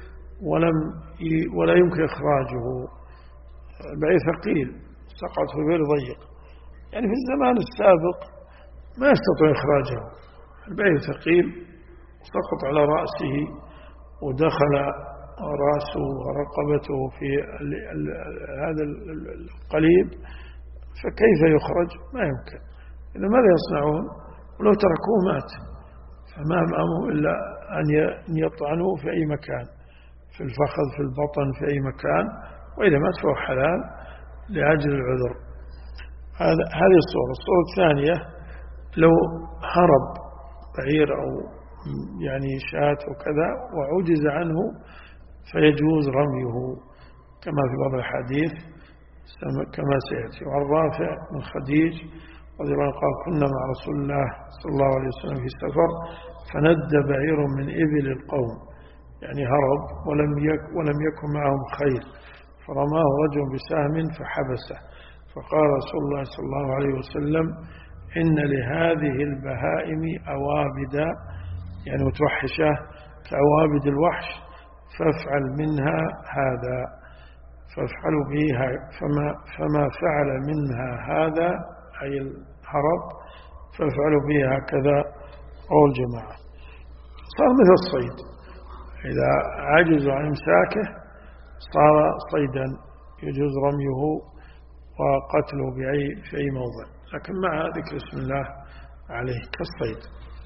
ولا يمكن إخراجه. بعير ثقيل سقط في بئر ضيق، يعني في الزمان السابق ما يستطيع إخراجه. البعير ثقيل سقط على رأسه ودخل رأسه ورقبته في هذا القليب، فكيف يخرج؟ ما يمكن. إذا ماذا يصنعون؟ ولو تركوه مات، فما أمامه إلا أن يطعنوه في أي مكان، في الفخذ في البطن في أي مكان، وإذا مات فهو حلال لأجل العذر. هذه الصورة. الصورة الثانية لو هرب بعير أو يعني شاة وكذا وعجز عنه فيجوز رميه كما في بعض الحديث كما سيأتي. وعن رافع بن خديج رضي الله عنه قال كنا مع رسول الله صلى الله عليه وسلم في سفر فند بعير من إبل القوم، يعني هرب ولم يكن معهم خيل، فرماه رجل بسهم فحبسه، فقال رسول الله صلى الله عليه وسلم إن لهذه البهائم أوابد، يعني متوحشة كأوابد الوحش، فافعل منها هذا، فافعلوا بها، فما فعل منها هذا أي الهرب فافعلوا به هكذا، رواه الجماعة. صار مثل الصيد، إذا عجزوا عن إمساكه صار صيدا يجوز رميه وقتله في أي موضع، لكن مع ذكر اسم الله عليه كالصيد.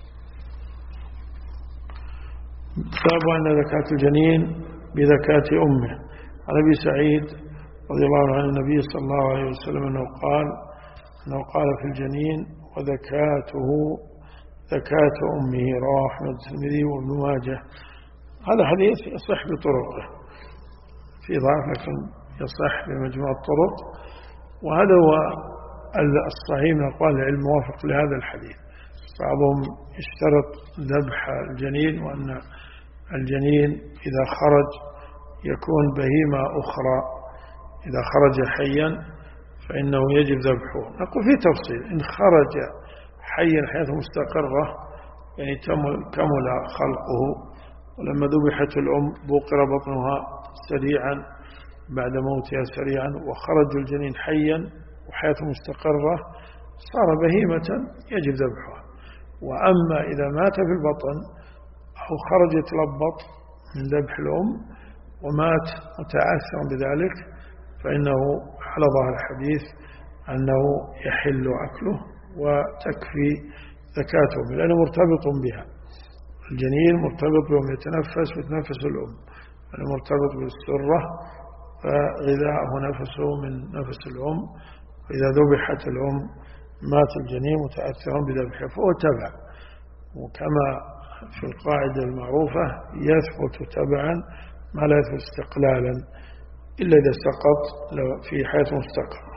باب أن زكاة الجنين بزكاة أمه. عن أبي سعيد رضي الله عنه عن النبي صلى الله عليه وسلم أنه قال في الجنين وزكاته زكاة أمه، رواه أحمد الترمذي وابن ماجه. هذا حديث يصح بطرقه، في ضعف لكن يصح بمجموع الطرق، وهذا هو الصحيح من أقوال العلم موافق لهذا الحديث. بعضهم يشترط ذبح الجنين، وأن الجنين إذا خرج يكون بهيمة أخرى، إذا خرج حيا فإنه يجب ذبحه. نقول في تفصيل، إن خرج حيا حيث مستقرة يعني كمل خلقه، ولما ذبحت الأم بوقر بطنها سريعا بعد موتها سريعا، وخرج الجنين حيا وحياته مستقرة صار بهيمة يجب ذبحها. وأما إذا مات في البطن أو خرج يتلبط من ذبح الأم ومات متأثرا بذلك فإنه على ظاهر الحديث أنه يحل أكله وتكفي زكاته، لأنه مرتبط بها. الجنين مرتبط بهم، يتنفس وتنفس الأم، لأنه مرتبط بالسرة، فغذاءه نفسه من نفس الأم، وإذا ذبحت الأم مات الجنين متأثرا بذبحه فهو تبع. وكما في القاعدة المعروفة يثبت تبعا ما لا يثبت استقلالا إلا إذا سقط في حياة مستقرة.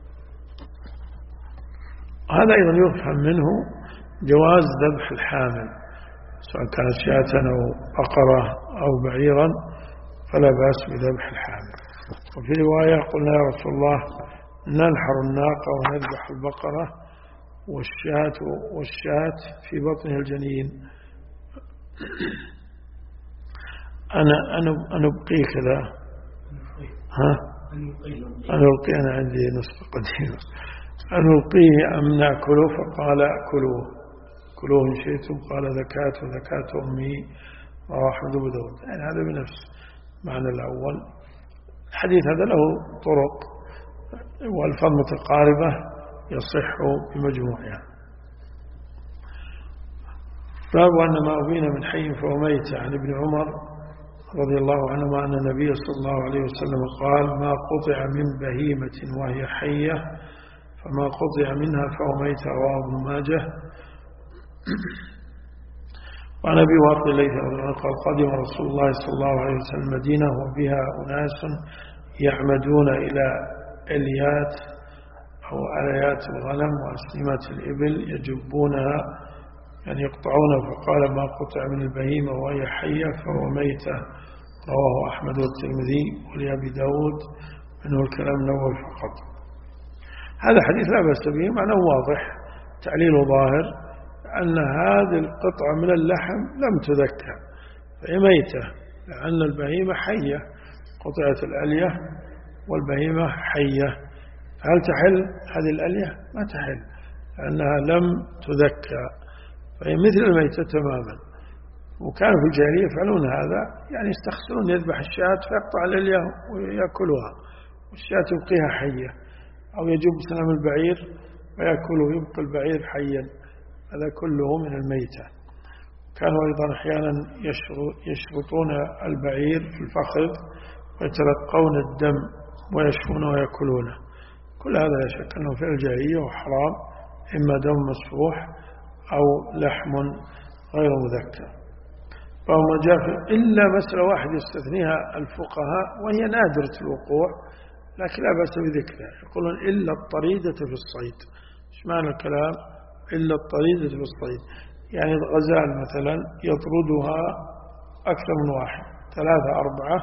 هذا أيضا يفهم منه جواز ذبح الحامل، سواء كانت شاة أو بقرة أو بعيرا فلا بأس بذبح الحامل. وفي رواية قلنا يا رسول الله ننحر الناقة ونذبح البقرة والشاة في بطنها الجنين، أنا أبقي كذا، أنا ألقي، أنا عندي نسخة قديمة، أن ألقيه أم نأكله؟ فقال كلوه إن شئتم، قال زكاة أمي، رواه أحمد بن داود. يعني هذا بنفس معنى الأول. الحديث هذا له طرق والفاظ متقاربة يصح بمجموعها. باب أن ما أبين من حي فهو ميت. عن ابن عمر رضي الله عنهما أن النبي صلى الله عليه وسلم قال ما قطع من بهيمة وهي حية فما قطع منها فهو ميت، رواه ابن ماجه. وعن أبي واقد الليثي قال قدم رسول الله صلى الله عليه وسلم المدينة وبها أناس يعمدون إلى إليات أو أليات الغنم وأسلمة الإبل يجبونها، يعني يقطعونها، فقال ما قطع من البهيمة وهي حية فهو ميتة، رواه أحمد والترمذي ولأبي داود، منه الكلام الأول فقط. هذا حديث لا بأس به، معناه واضح، تعليل ظاهر، أن هذه القطعة من اللحم لم تذكى فهي ميتة، لأن البهيمة حية، قطعة الألية والبهيمة حية، هل تحل هذه الألية؟ ما تحل، لأنها لم تذكى، فهي مثل الميتة تماما. وكانوا في الجاهلية يفعلون هذا، يعني يستخسرون يذبح الشاة فيقطع الألية ويأكلها، والشاة يبقيها حية، أو يجب سنام البعير ويأكله ويبقى البعير حيا، هذا كله من الميتة. كانوا أيضا أحيانا يشرطون البعير في الفخذ ويتلقون الدم ويشفونه ويأكلونه. كل هذا لا شك أنه في الجاهلية وحرام، إما دم مسفوح أو لحم غير مذكر. فهو جاء إلا مسألة واحدة يستثنيها الفقهاء وهي نادرة الوقوع لكن لا بأس بذكرها، يقولون إلا الطريدة في الصيد. إيش معنى الكلام؟ إلا الطريدة في الصيد، يعني الغزال مثلا يطردها أكثر من واحد، 3 4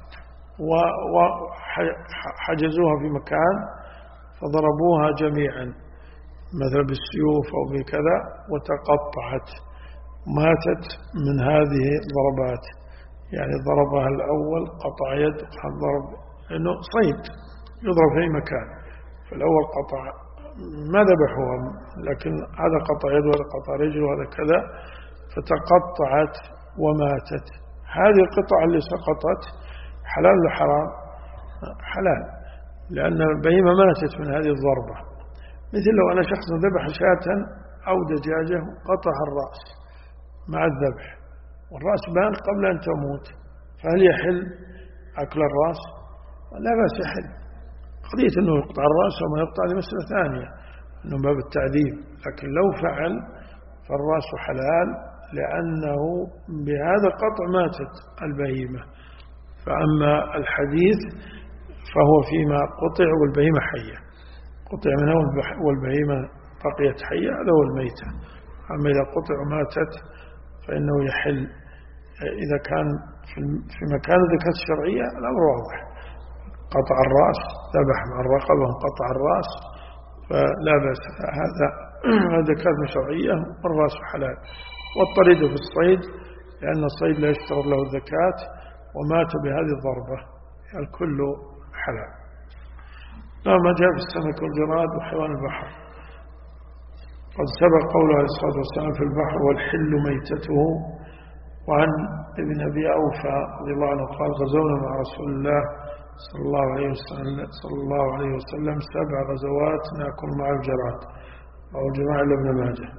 وحجزوها في مكان فضربوها جميعا مثلا بالسيوف أو بكذا وتقطعت، ماتت من هذه الضربات، يعني ضربها الأول قطع يد، ضرب لأنه صيد يضرب في مكان، فالأول قطع ما ذبحوها لكن هذا قطع يد وهذا قطع رجل وهذا كذا فتقطعت وماتت. هذه القطع اللي سقطت حلال ولا حرام؟ حلال، لأن البهيمة ماتت من هذه الضربة. مثل لو أنا شخص ذبح شاة أو دجاجة قطع الرأس مع الذبح والرأس بان قبل أن تموت، فهل يحل أكل الرأس؟ لا بأس يحل. قضية أنه يقطع الرأس وما يقطع هذه مسألة ثانية، أنه باب التعذيب، لكن لو فعل فالرأس حلال لأنه بهذا القطع ماتت البهيمة. فأما الحديث فهو فيما قطع والبهيمة حية، قطع منها والبهيمة بقيت حية، هذا هو الميتة. أما إذا قطع وماتت فإنه يحل. إذا كان في مكان الذكاة الشرعية الأمر واضح، قطع الرأس، ذبح مع الرقبة وقطع الرأس فلا بأس، هذا ذكاة شرعية والرأس حلال. والطريد في الصيد لأن الصيد لا يشترط له الزكاة ومات بهذه الضربة، الكل حلال. ما جاء في السمك والجراد وحيوان البحر. قد سبق قوله عليه الصلاة والسلام في البحر والحل ميتته. وعن ابن أبي أوفى رضي الله عنه قال غزونا مع رسول الله صلى الله عليه وسلم 7 غزوات نأكل مع الجراد، أو الجماعة لابن ماجه.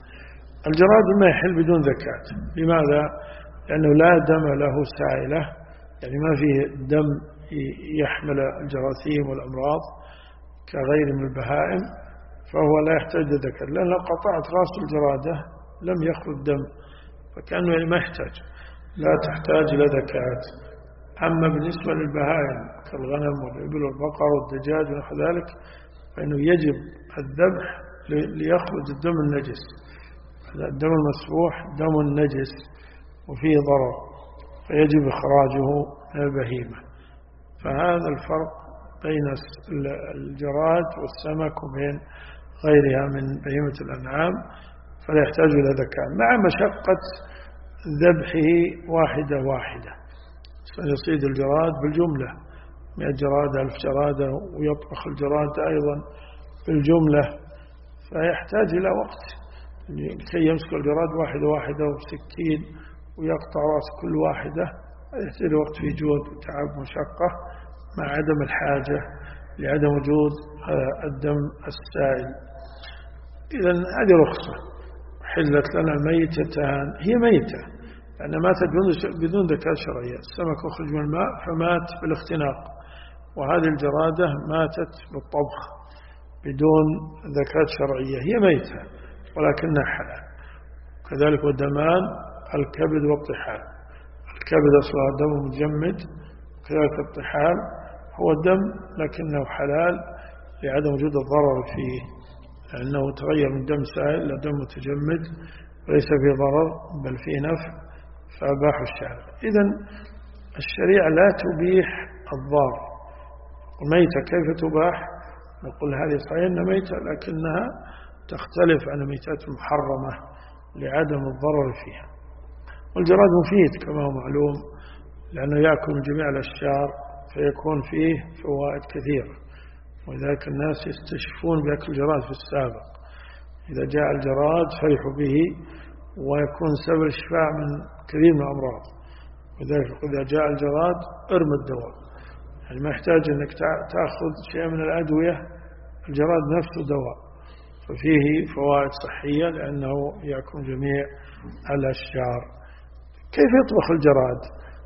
الجراد ما يحل بدون زكاة. لماذا؟ لأنه لا دم له سائلة، يعني ما فيه دم يحمل الجراثيم والأمراض كغير من البهائم، فهو لا يحتاج لزكاة. لأن لو قطعت رأس الجرادة لم يخرج دم، فكأنه يعني ما يحتاج، لا تحتاج إلى زكاة. أما بالنسبة للبهائم كالغنم والإبل والبقر والدجاج ونحو ذلك فإنه يجب الذبح ليخرج الدم النجس. الدم المسفوح دم النجس وفيه ضرر، فيجب إخراجه من البهيمة. فهذا الفرق بين الجراد والسمك وبين غيرها من بهيمة الأنعام، فلا يحتاج إلى زكاة مع مشقة ذبحه واحدة واحدة. فيصيد الجراد بالجملة 100 جرادة 1000 جرادة، ويطبخ الجراد أيضا بالجملة، فيحتاج إلى وقت كي يمسك الجراد واحدة واحدة وبسكين ويقطع رأس كل واحدة، يحتاج وقت في جهد وتعب ومشقة مع عدم الحاجة لعدم وجود الدم السائل. إذن هذه رخصة. حلت لنا ميتتان، هي ميتة لأنها ماتت بدون زكاة شرعية. السمك أخرج من الماء فمات بالاختناق، وهذه الجرادة ماتت بالطبخ بدون زكاة شرعية، هي ميتة ولكنها حلال. كذلك والدمان الكبد والطحال. الكبد أصلها دم متجمد، كذلك الطحال هو الدم لكنه حلال لعدم وجود الضرر فيه، لأنه تغير من دم سائل إلى دم متجمد وليس فيه ضرر بل فيه نفع، فأباح الشارع. إذن الشريعة لا تبيح الضار. الميتة كيف تباح؟ نقول هذه صحيح أنها ميتة لكنها تختلف عن الميتات المحرمة لعدم الضرر فيها. والجراد مفيد كما هو معلوم، لأنه يأكل من جميع الأشجار فيكون فيه فوائد كثيرة، ولذلك الناس يستشفون بأكل الجراد في السابق. إذا جاء الجراد فرحوا به ويكون سبب الشفاء من كثير من الأمراض. ولذلك إذا جاء الجراد ارمى الدواء، يعني ما يحتاج أنك تأخذ شيء من الأدوية، الجراد نفسه دواء، ففيه فوائد صحية لأنه يأكل جميع الأشجار. كيف يطبخ الجراد؟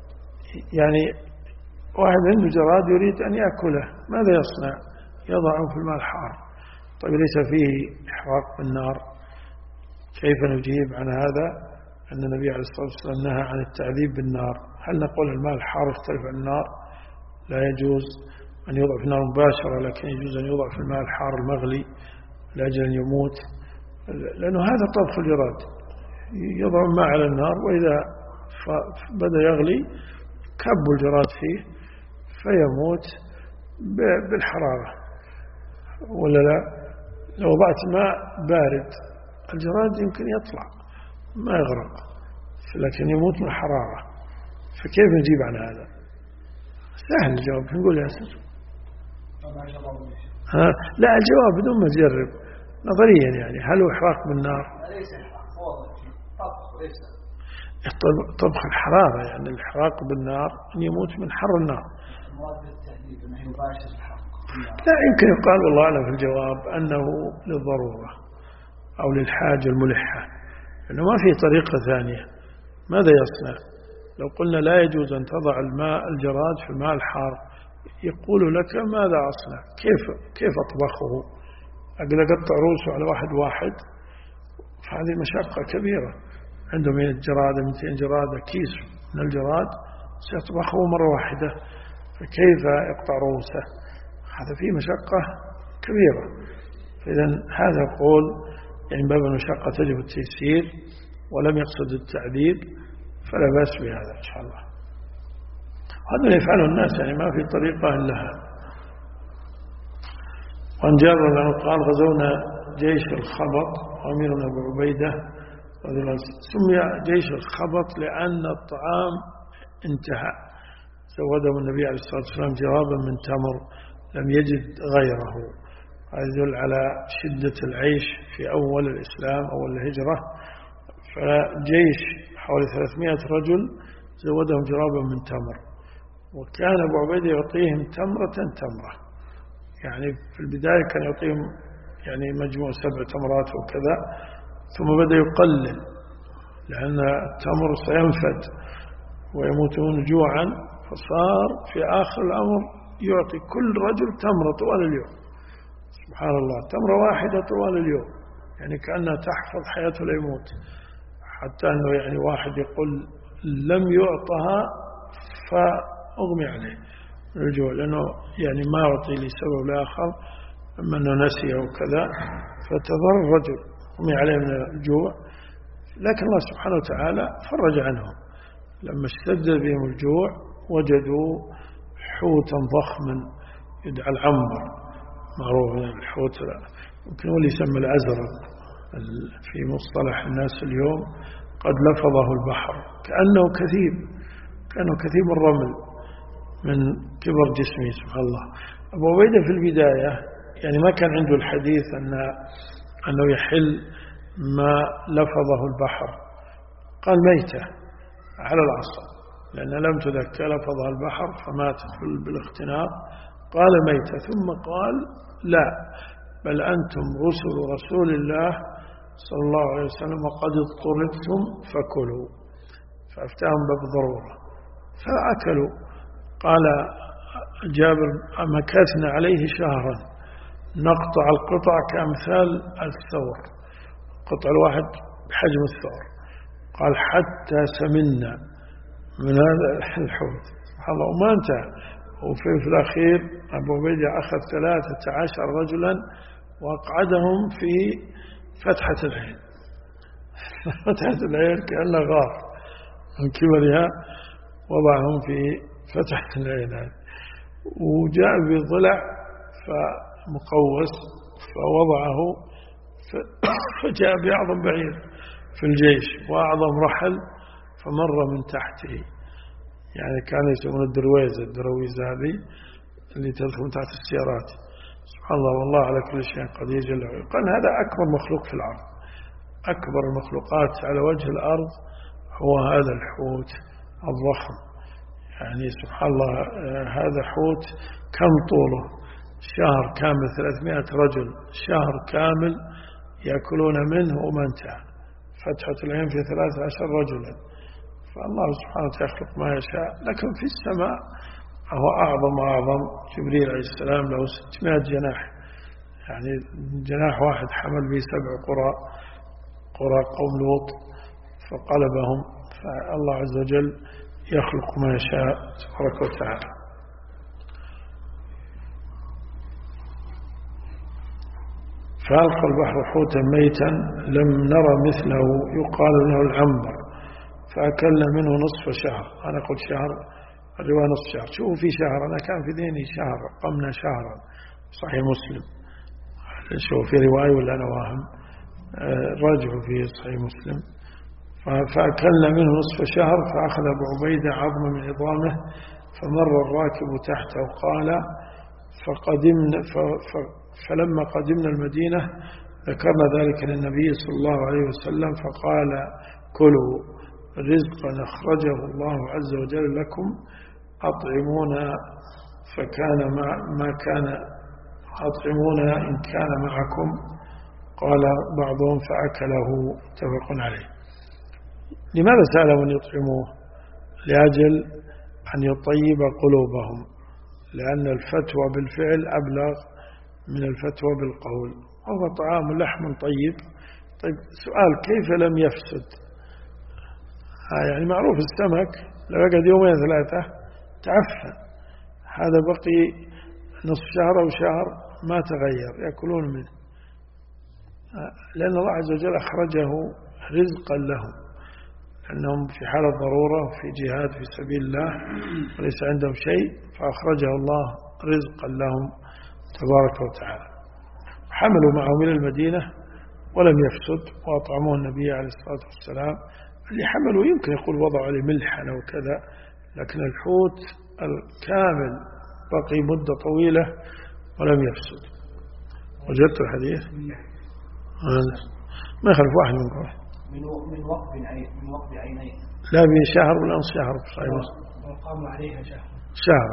يعني واحد عنده جراد يريد أن يأكله، ماذا يصنع؟ يضعه في الماء الحار. طيب ليس فيه إحراق بالنار، كيف نجيب عن هذا؟ أن النبي عليه الصلاة والسلام نهى عن التعذيب بالنار. هل نقول الماء الحار يختلف عن النار؟ لا يجوز أن يوضع في النار مباشرة، لكن يجوز أن يوضع في الماء الحار المغلي لأجل أن يموت، لأنه هذا طبخ الجراد. يضع الماء على النار، وإذا بدأ يغلي كب الجراد فيه فيموت بالحرارة، ولا لا؟ لو وضعت ماء بارد الجراد يمكن يطلع ما يغرق، لكن يموت من الحرارة. فكيف نجيب عن هذا؟ سهل الجواب، نقول يا سيد. لا، الجواب بدون ما تجرب نظريا، يعني هل هو إحراق بالنار؟ ليس إحراق، هو طبخ ليس طبخ الحرارة، يعني الإحراق بالنار أن يموت من حر النار. لا، يمكن يقال والله أعلم في الجواب أنه للضرورة أو للحاجة الملحة، لأنه ما في طريقة ثانية. ماذا يصنع؟ لو قلنا لا يجوز أن تضع الماء الجراد في الماء الحار، يقول لك ماذا أصنع؟ كيف أطبخه؟ أقدر أقطع روسه على واحد، فهذه مشقة كبيرة. عنده 100 جرادة 200 جرادة كيس من الجراد سيطبخه مرة واحدة، فكيف يقطع روسه؟ هذا فيه مشقة كبيرة. فإذا هذا يقول يعني باب المشقة تجب التيسير، ولم يقصد التعذيب، فلا بأس بهذا إن شاء الله. هذا اللي يفعله الناس، يعني ما في طريقة لها. وعن جابر أنه قال غزونا جيش الخبط وأميرنا أبو عبيدة رضي الله عنه. سمي جيش الخبط لأن الطعام انتهى، زودهم النبي عليه الصلاة والسلام جوابا من تمر لم يجد غيره. هذا يدل على شدة العيش في أول الإسلام، أول الهجرة. فجيش حوالي 300 رجل زودهم جرابا من تمر، وكان أبو عبيدة يعطيهم تمرة، يعني في البداية كان يعطيهم يعني مجموع 7 تمرات وكذا، ثم بدأ يقلل لأن التمر سينفد ويموتون جوعا، فصار في آخر الأمر يعطي كل رجل تمرة طوال اليوم. سبحان الله، تمرة واحدة طوال اليوم، يعني كأنها تحفظ حياته لا يموت. حتى أنه يعني واحد يقول لم يعطها فأغمي عليه من الجوع، لأنه يعني ما يعطي لسبب الآخر، أما أنه نسي وكذا، فتضر الرجل أغمي عليه من الجوع. لكن الله سبحانه وتعالى فرج عنهم لما اشتد بهم الجوع، وجدوا حوتا ضخما يدعى العنبر، معروف الحوت، يمكن هو اللي يسمى الأزرق في مصطلح الناس اليوم، قد لفظه البحر كأنه كثيب الرمل من كبر جسمه. سبحان الله. أبو عبيدة في البداية يعني ما كان عنده الحديث أنه يحل ما لفظه البحر، قال ميتة على العصر، لأن لم تذكى لفظها البحر فماتت بالاختناق، قال ميتة، ثم قال لا، بل أنتم رسول الله صلى الله عليه وسلم وقد اضطررتم فكلوا، فأفتاهم باب ضرورة فأكلوا. قال جابر مكثنا عليه شهرا نقطع القطع كأمثال الثور، قطع الواحد بحجم الثور. قال حتى سمنا من هذا الحوت. سبحان الله، وما انتهى. وفي الأخير أبو عبيدة أخذ 13 رجلا وأقعدهم في فتحة العين. فتحة العين كأنها غار من كبرها، وضعهم في فتحة العين، وجاء بضلع فمقوس فوضعه، فجاء بأعظم بعير في الجيش وأعظم رحل فمر من تحته، يعني كانوا يسمون الدرويزة هذه اللي تدخل من تحت السيارات. سبحان الله، والله على كل شيء قدير جل وعلا. قال هذا أكبر مخلوق في الأرض، أكبر المخلوقات على وجه الأرض هو هذا الحوت الضخم. يعني سبحان الله، هذا حوت كم طوله؟ شهر كامل 300 رجل شهر كامل يأكلون منه وما انتهى. فتحة العين في 13 رجلا. فالله سبحانه وتعالى يخلق ما يشاء. لكن في السماء هو أعظم. جبريل عليه السلام له 600 جناح، يعني جناح واحد حمل به 7 قرى قوم لوط. فقلبهم، فالله عز وجل يخلق ما يشاء تبارك وتعالى. فألقى البحر حوتا ميتا لم نرى مثله يقال له العنبر فأكلنا منه نصف شهر. أنا قلت شهر، الرواية نصف شهر. شوفوا في شهر، أنا كان في ذهني شهر، قمنا شهرا، صحيح مسلم. شوفوا في رواية ولا أنا واهم؟ راجعوا في صحيح مسلم. فأكلنا منه نصف شهر فأخذ أبو عبيدة عظم من عظامه فمر الراكب تحته قال فلما قدمنا المدينة ذكرنا ذلك للنبي صلى الله عليه وسلم فقال كلوا رزقا أخرجه الله عز وجل لكم أطعمونا فكان ما كان أطعمونا إن كان معكم. قال بعضهم فأكله، متفق عليه. لماذا سألوا أن يطعموه؟ لأجل أن يطيب قلوبهم، لأن الفتوى بالفعل أبلغ من الفتوى بالقول. وهو طعام لحم طيب. طيب سؤال، كيف لم يفسد؟ يعني معروف السمك لو يقعد يومين ثلاثة تعفن، هذا بقي نصف شهر أو شهر ما تغير، يأكلون منه، لأن الله عز وجل أخرجه رزقا لهم، أنهم في حالة ضرورة وفي جهاد في سبيل الله وليس عندهم شيء، فأخرجه الله رزقا لهم تبارك وتعالى. حملوا معهم إلى المدينة ولم يفسد وأطعموه النبي عليه الصلاة والسلام. اللي حملوا يمكن يقول وضعوا عليه ملحا أو كذا، لكن الحوت الكامل بقي مدة طويلة ولم يفسد. وجدت الحديث ما يخلف واحد منكم من وقت عينين، لا بشهر ولا نصف شهر صحيح. وقام عليها شهر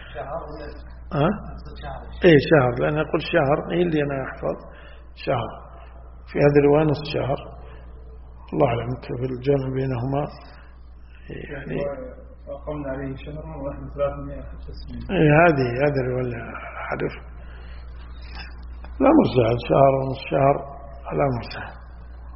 ايه شهر، لأن أقول شهر إيه اللي أنا أحفظ شهر، في هذه الرواية نصف شهر. الله أعلم كيف الجمع بينهما يعني. وقمنا عليه شهر ونحن 300 سنين. إيه هذه الرواية أعرف. لا مرسل شهر ونصف شهر، لا مرسل.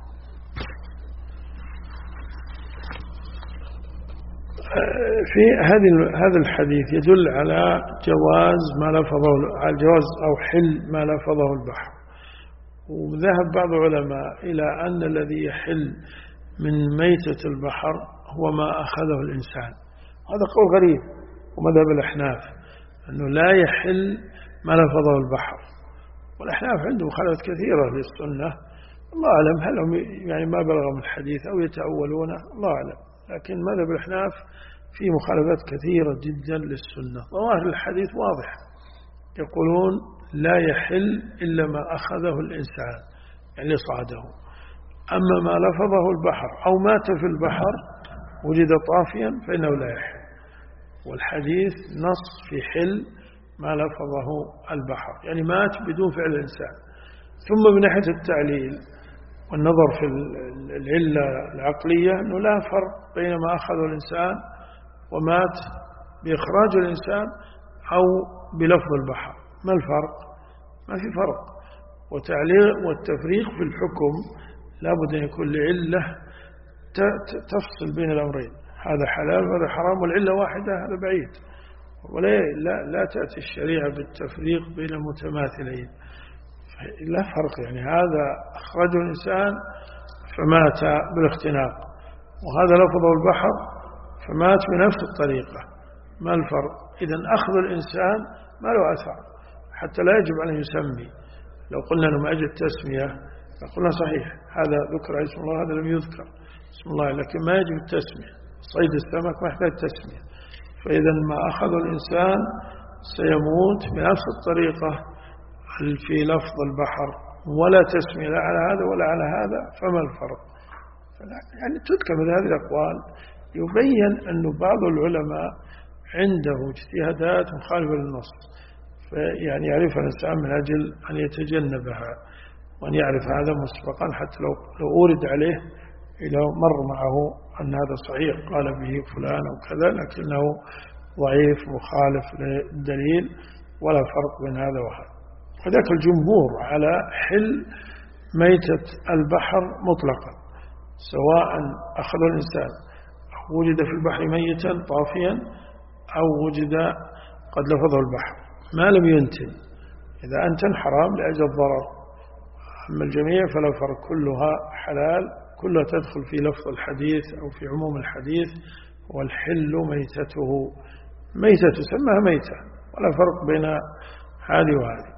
في هذا الحديث يدل على جواز ما لفظه، على جواز أو حل ما لفظه البحر. وذهب بعض العلماء إلى أن الذي يحل من ميتة البحر هو ما أخذه الإنسان. هذا قول غريب، ومذهب الأحناف أنه لا يحل ما لفظه البحر. والأحناف عندهم مخالفات كثيرة للسنة، الله أعلم هل هم يعني ما بلغهم الحديث أو يتأولونه، الله أعلم. لكن مذهب الأحناف في مخالفات كثيرة جدا للسنة. ظواهر الحديث واضح، يقولون لا يحل إلا ما أخذه الإنسان يعني صعده. أما ما لفظه البحر أو مات في البحر وجد طافيا فإنه لا يحل. والحديث نص في حل ما لفظه البحر، يعني مات بدون فعل الإنسان. ثم من ناحية التعليل والنظر في العلة العقلية أنه لا فرق بين ما أخذه الإنسان ومات بإخراج الإنسان أو بلفظ البحر. ما الفرق؟ ما في فرق. وتعليل والتفريق في الحكم لابد أن يكون لعلة تفصل بين الأمرين، هذا حلال وهذا حرام، والعلة واحدة، هذا بعيد. لا تأتي الشريعة بالتفريق بين المتماثلين، لا فرق. يعني هذا أخرجه الإنسان فمات بالاختناق، وهذا لفظه البحر فمات بنفس الطريقة. ما الفرق؟ إذن أخذ الإنسان ما له أثر، حتى لا يجب أن يسمي. لو قلنا أنه ما أجد تسمية فقلنا صحيح هذا ذكر اسم الله، هذا لم يذكر اسم الله، لكن ما يجب التسمية. صيد السمك ما يحتاج تسمية. فإذا ما أخذ الإنسان سيموت بنفس الطريقة في لفظ البحر، ولا تسمية لا على هذا ولا على هذا، فما الفرق؟ يعني تذكر من هذه الأقوال يبين أن بعض العلماء عنده اجتهادات مخالفة للنص، فيعني يعرفها الإنسان من أجل أن يتجنبها، وأن يعرف هذا مسبقا حتى لو أورد عليه إلى مر معه أن هذا صحيح قال به فلان أو كذا، لكنه ضعيف مخالف للدليل، ولا فرق بين هذا وهذا. وذاك الجمهور على حل ميتة البحر مطلقا، سواء أخذ الإنسان أو وجد في البحر ميتا طافيا أو وجد قد لفظه البحر ما لم ينتن، إذا أنتن حرام لأجل الضرر. أما الجميع فلا فرق، كلها حلال، كلها تدخل في لفظ الحديث أو في عموم الحديث. والحل ميتته، ميتة تسمى ميتة، ولا فرق بين هذه وهذه.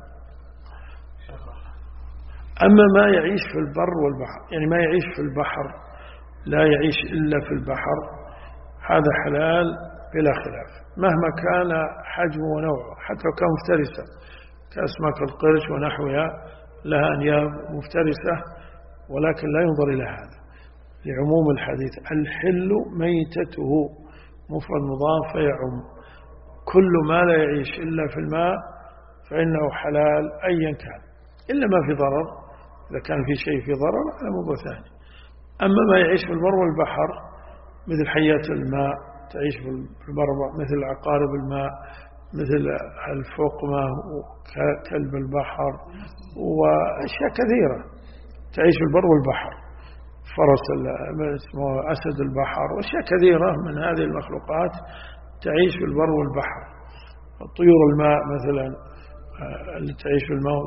أما ما يعيش في البر والبحر، يعني ما يعيش في البحر لا يعيش إلا في البحر، هذا حلال بلا خلاف مهما كان حجمه ونوعه، حتى لو كان مفترسا كأسماك القرش ونحوها لها أنياب مفترسة، ولكن لا ينظر إلى هذا لعموم الحديث. الحل ميتته مفرد مضاف يعم كل ما لا يعيش إلا في الماء فإنه حلال أيا كان، إلا ما في ضرر، إذا كان في شيء في ضرر هذا موضوع ثاني. أما ما يعيش في البر والبحر مثل حيات الماء تعيش في البر، مثل عقارب الماء، مثل الفقمة وكلب البحر وأشياء كثيرة تعيش في البر والبحر، فرس اسمه أسد البحر وأشياء كثيرة من هذه المخلوقات تعيش في البر والبحر. طيور الماء مثلا اللي تعيش في الماء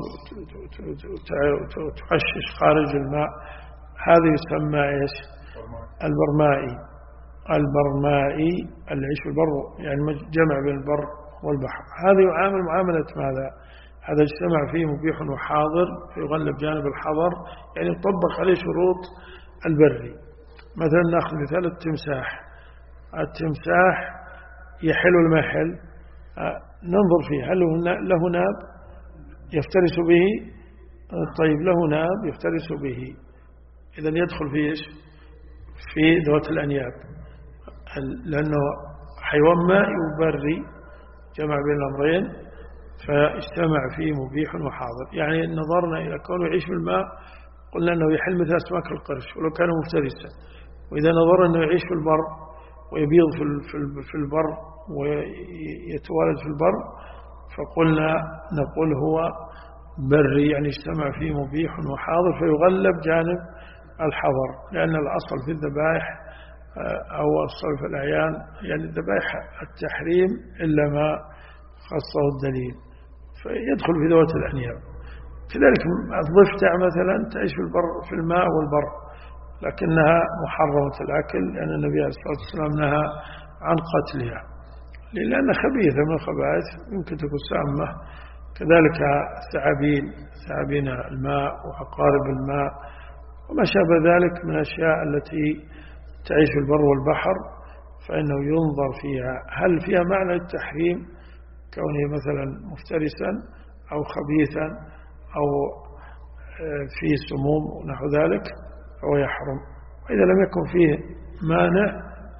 وتعشش خارج الماء، هذا يسمى إيش؟ البرمائي. البرمائي اللي يعيش في البر، يعني جمع بين البر والبحر، هذا يعامل معاملة ماذا؟ هذا اجتمع فيه مبيح وحاضر فيغلب جانب الحظر، يعني يطبق عليه شروط البري. مثلا نأخذ مثال التمساح. التمساح يحل ولا ما يحل؟ ننظر فيه، هل له ناب يفترس به؟ طيب له ناب يفترس به، إذا يدخل في إيش؟ في ذوات الأنياب، لأنه حيوان مائي وبري جمع بين الأمرين، فاجتمع فيه مبيح وحاضر. يعني نظرنا إلى كونه يعيش في الماء قلنا أنه يحل مثل أسماك القرش ولو كان مفترسا، وإذا نظرنا أنه يعيش في البر ويبيض في البر ويتوالد في البر فقلنا نقول هو بري، يعني اجتمع فيه مبيح وحاضر فيغلب جانب الحظر، لأن الأصل في الذبائح أو الأصل في الأعيان يعني الذبائح التحريم إلا ما خصه الدليل، فيدخل في ذوات الأنياب. كذلك الضفدع مثلا تعيش في البر في الماء والبر، لكنها محرمة الأكل لأن النبي عليه الصلاة والسلام نهى عن قتلها لأنها خبيثة من الخبائث يمكن تكون سامة. كذلك ثعابين الماء وعقارب الماء وما شابه ذلك من الأشياء التي تعيش في البر والبحر، فإنه ينظر فيها هل فيها معنى التحريم كونه مثلا مفترسا أو خبيثا أو فيه سموم ونحو ذلك فهو يحرم، وإذا لم يكن فيه مانع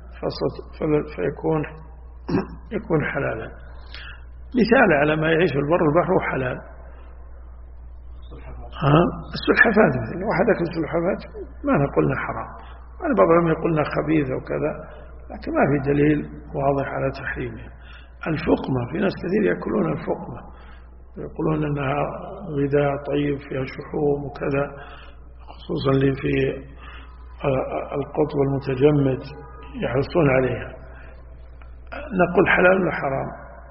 يكون حلالا. مثال على ما يعيش في البر والبحر حلال السلحفاة، مثلا واحد أكل سلحفاة ما نقولنا حرام، أنا بعضهم يقولنا خبيثة وكذا، لكن ما في دليل واضح على تحريمها. الفقمة في ناس كثير يأكلون الفقمة، يقولون أنها غذاء طيب فيها شحوم وكذا، خصوصا اللي في القطب المتجمد يحرصون عليها. نقول حلال ولا حرام؟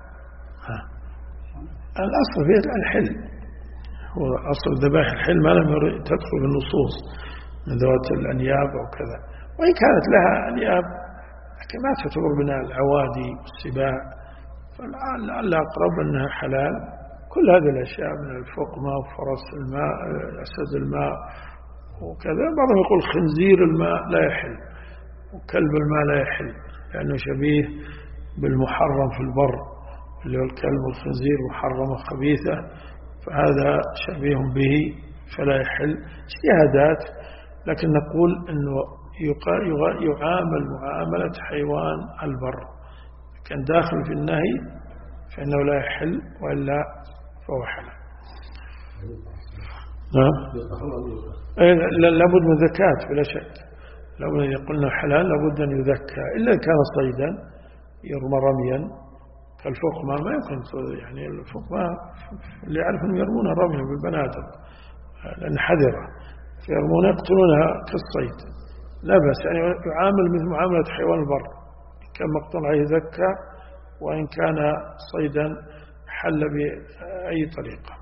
الأصل في الحل، هو أصل الذبائح الحل ما لم تدخل بالنصوص من ذوات الأنياب أو كذا، وإن كانت لها أنياب لكن ما تعتبر من العوادي والسباع، فلعل أقرب أنها حلال. كل هذه الأشياء من الفقمة وفرس الماء أسد الماء وكذا. بعضهم يقول خنزير الماء لا يحل وكلب الماء لا يحل لأنه شبيه بالمحرم في البر اللي هو الكلب والخنزير محرمة خبيثة، فهذا شبيه به فلا يحل. اجتهادات، لكن نقول أنه يعامل معاملة حيوان البر، كان داخل في النهي فإنه لا يحل وإلا فهو حلال. لابد من زكاة بلا شك، لو قلنا حلال لابد أن يذكى، إلا كان صيدا يرمى رميا كالفقمة ما يمكن، يعني الفقمة اللي يعرف أنهم يرمون رميا بالبنادق لأن حذرة فيرمون يقتلونها كالصيد، لا بس يعني يعامل مثل معاملة حيوان البر، كان مقطوع عليه زكاة، وإن كان صيدا حل بأي طريقة.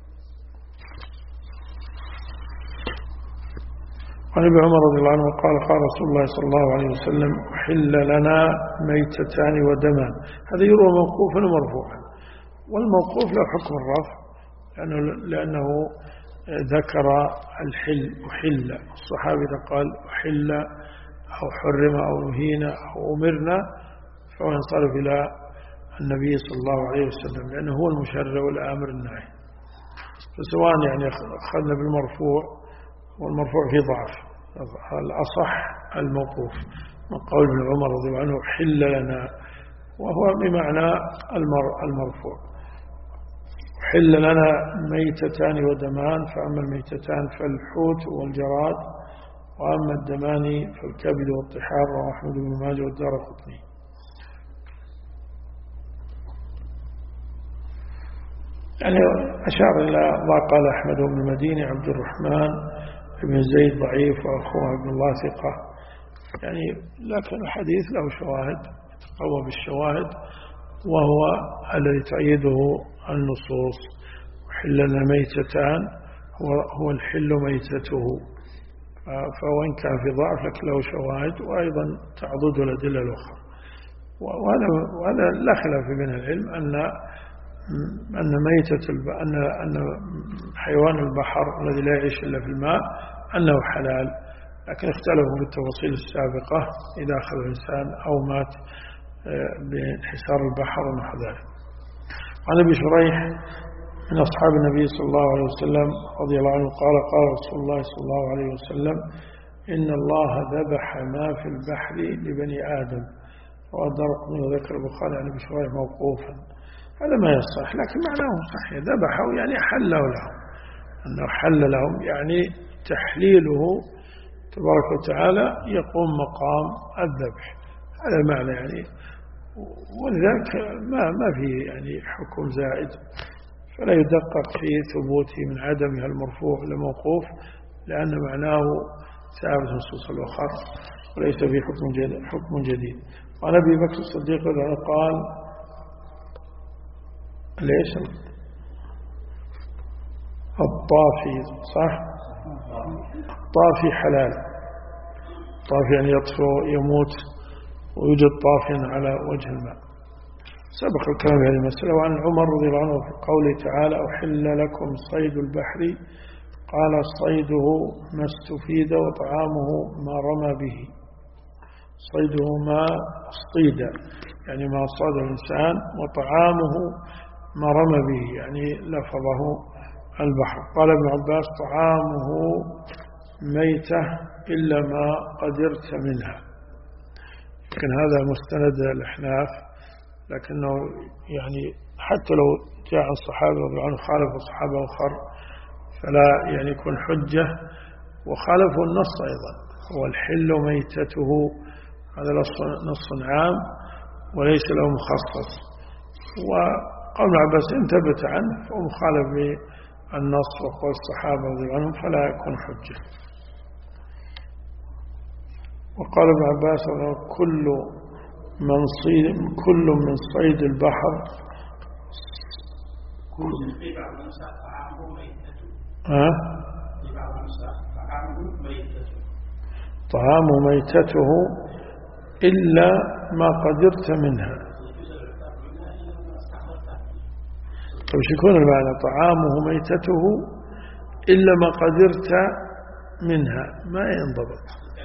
وعن ابن عمر رضي الله عنه قال قال رسول الله صلى الله عليه وسلم أحل لنا ميتتان ودمان. هذا يروى موقوفا ومرفوعا، والموقوف له حكم الرفع لأنه ذكر الحل أحل، الصحابي قال أحل أو حرم أو نهينا أو أمرنا، فهو ينصرف إلى النبي صلى الله عليه وسلم لأنه هو المشرع والآمر الناهي. فسواء يعني أخذنا بالمرفوع، والمرفوع فيه ضعف، الأصح الموقوف من قول ابن عمر رضي الله عنه حل لنا، وهو بمعنى المرفوع. حل لنا ميتتان ودمان، فأما الميتتان فالحوت والجراد، وأما الدمان فالكبد والطحال، رواه أحمد بن ماجه والدارقطني. يعني أشار إلى ما قال أحمد بن المديني عبد الرحمن بن زيد ضعيف وأخوه ابن الله ثقة، يعني لكن الحديث له شواهد تقوى بالشواهد، وهو الذي تؤيده النصوص. وحل لنا ميتتان هو الحل ميتته، فوإن كان في ضعف لكن له شواهد، وأيضا تعضد الأدلة الأخرى. وهذا لا خلاف بين العلم أن ميتة أن حيوان البحر الذي لا يعيش إلا في الماء أنه حلال، لكن اختلفوا بالتفاصيل السابقة إذا أخذ الإنسان أو مات بانحسار البحر ونحو ذلك. عن أبي شريح من أصحاب النبي صلى الله عليه وسلم رضي الله عنه قال قال رسول الله صلى الله عليه وسلم إن الله ذبح ما في البحر لبني آدم، والدارقطني وذكر البخاري عن أبي شريح موقوفا. هذا ما يصح، لكن معناه صحيح، ذبحوا يعني حله لهم، أنه حل لهم يعني تحليله تبارك وتعالى يقوم مقام الذبح، هذا معنى يعني. ولذلك ما في يعني حكم زائد، فلا يدقق في ثبوته من عدمها المرفوع لموقوف، لأن معناه ثابت نصوص الأخر وليس في حكم جديد. وعن أبي بكر الصديق قال ليش الطافي صح؟ طافي حلال، طافي يعني يطفو يموت ويوجد طافيا على وجه الماء، سبق الكلام في هذه المسألة. وعن عمر رضي الله عنه في قوله تعالى أحل لكم صيد البحر قال صيده ما استفيد وطعامه ما رمى به. صيده ما اصطيد يعني ما اصطاد الإنسان، وطعامه ما رمى به يعني لفظه البحر. قال ابن عباس طعامه ميتة إلا ما قدرت منها، لكن هذا مستند الأحناف، لكنه يعني حتى لو جاء عن الصحابة رضي الله عنهم خالفوا الصحابة أخر فلا يعني يكون حجة، وخالفوا النص أيضا، هو الحل ميتته، هذا نص عام وليس له مخصص. وقول ابن عباس إن ثبت عنه فهو مخالف بالنص وقول الصحابة رضي الله عنهم فلا يكون حجة. وقال ابن عباس كل من صيد البحر طعامه ميتته إلا ما قدرت منها. طيب يكون المعنى طعامه ميتته إلا ما قدرت منها، ما ينضبط.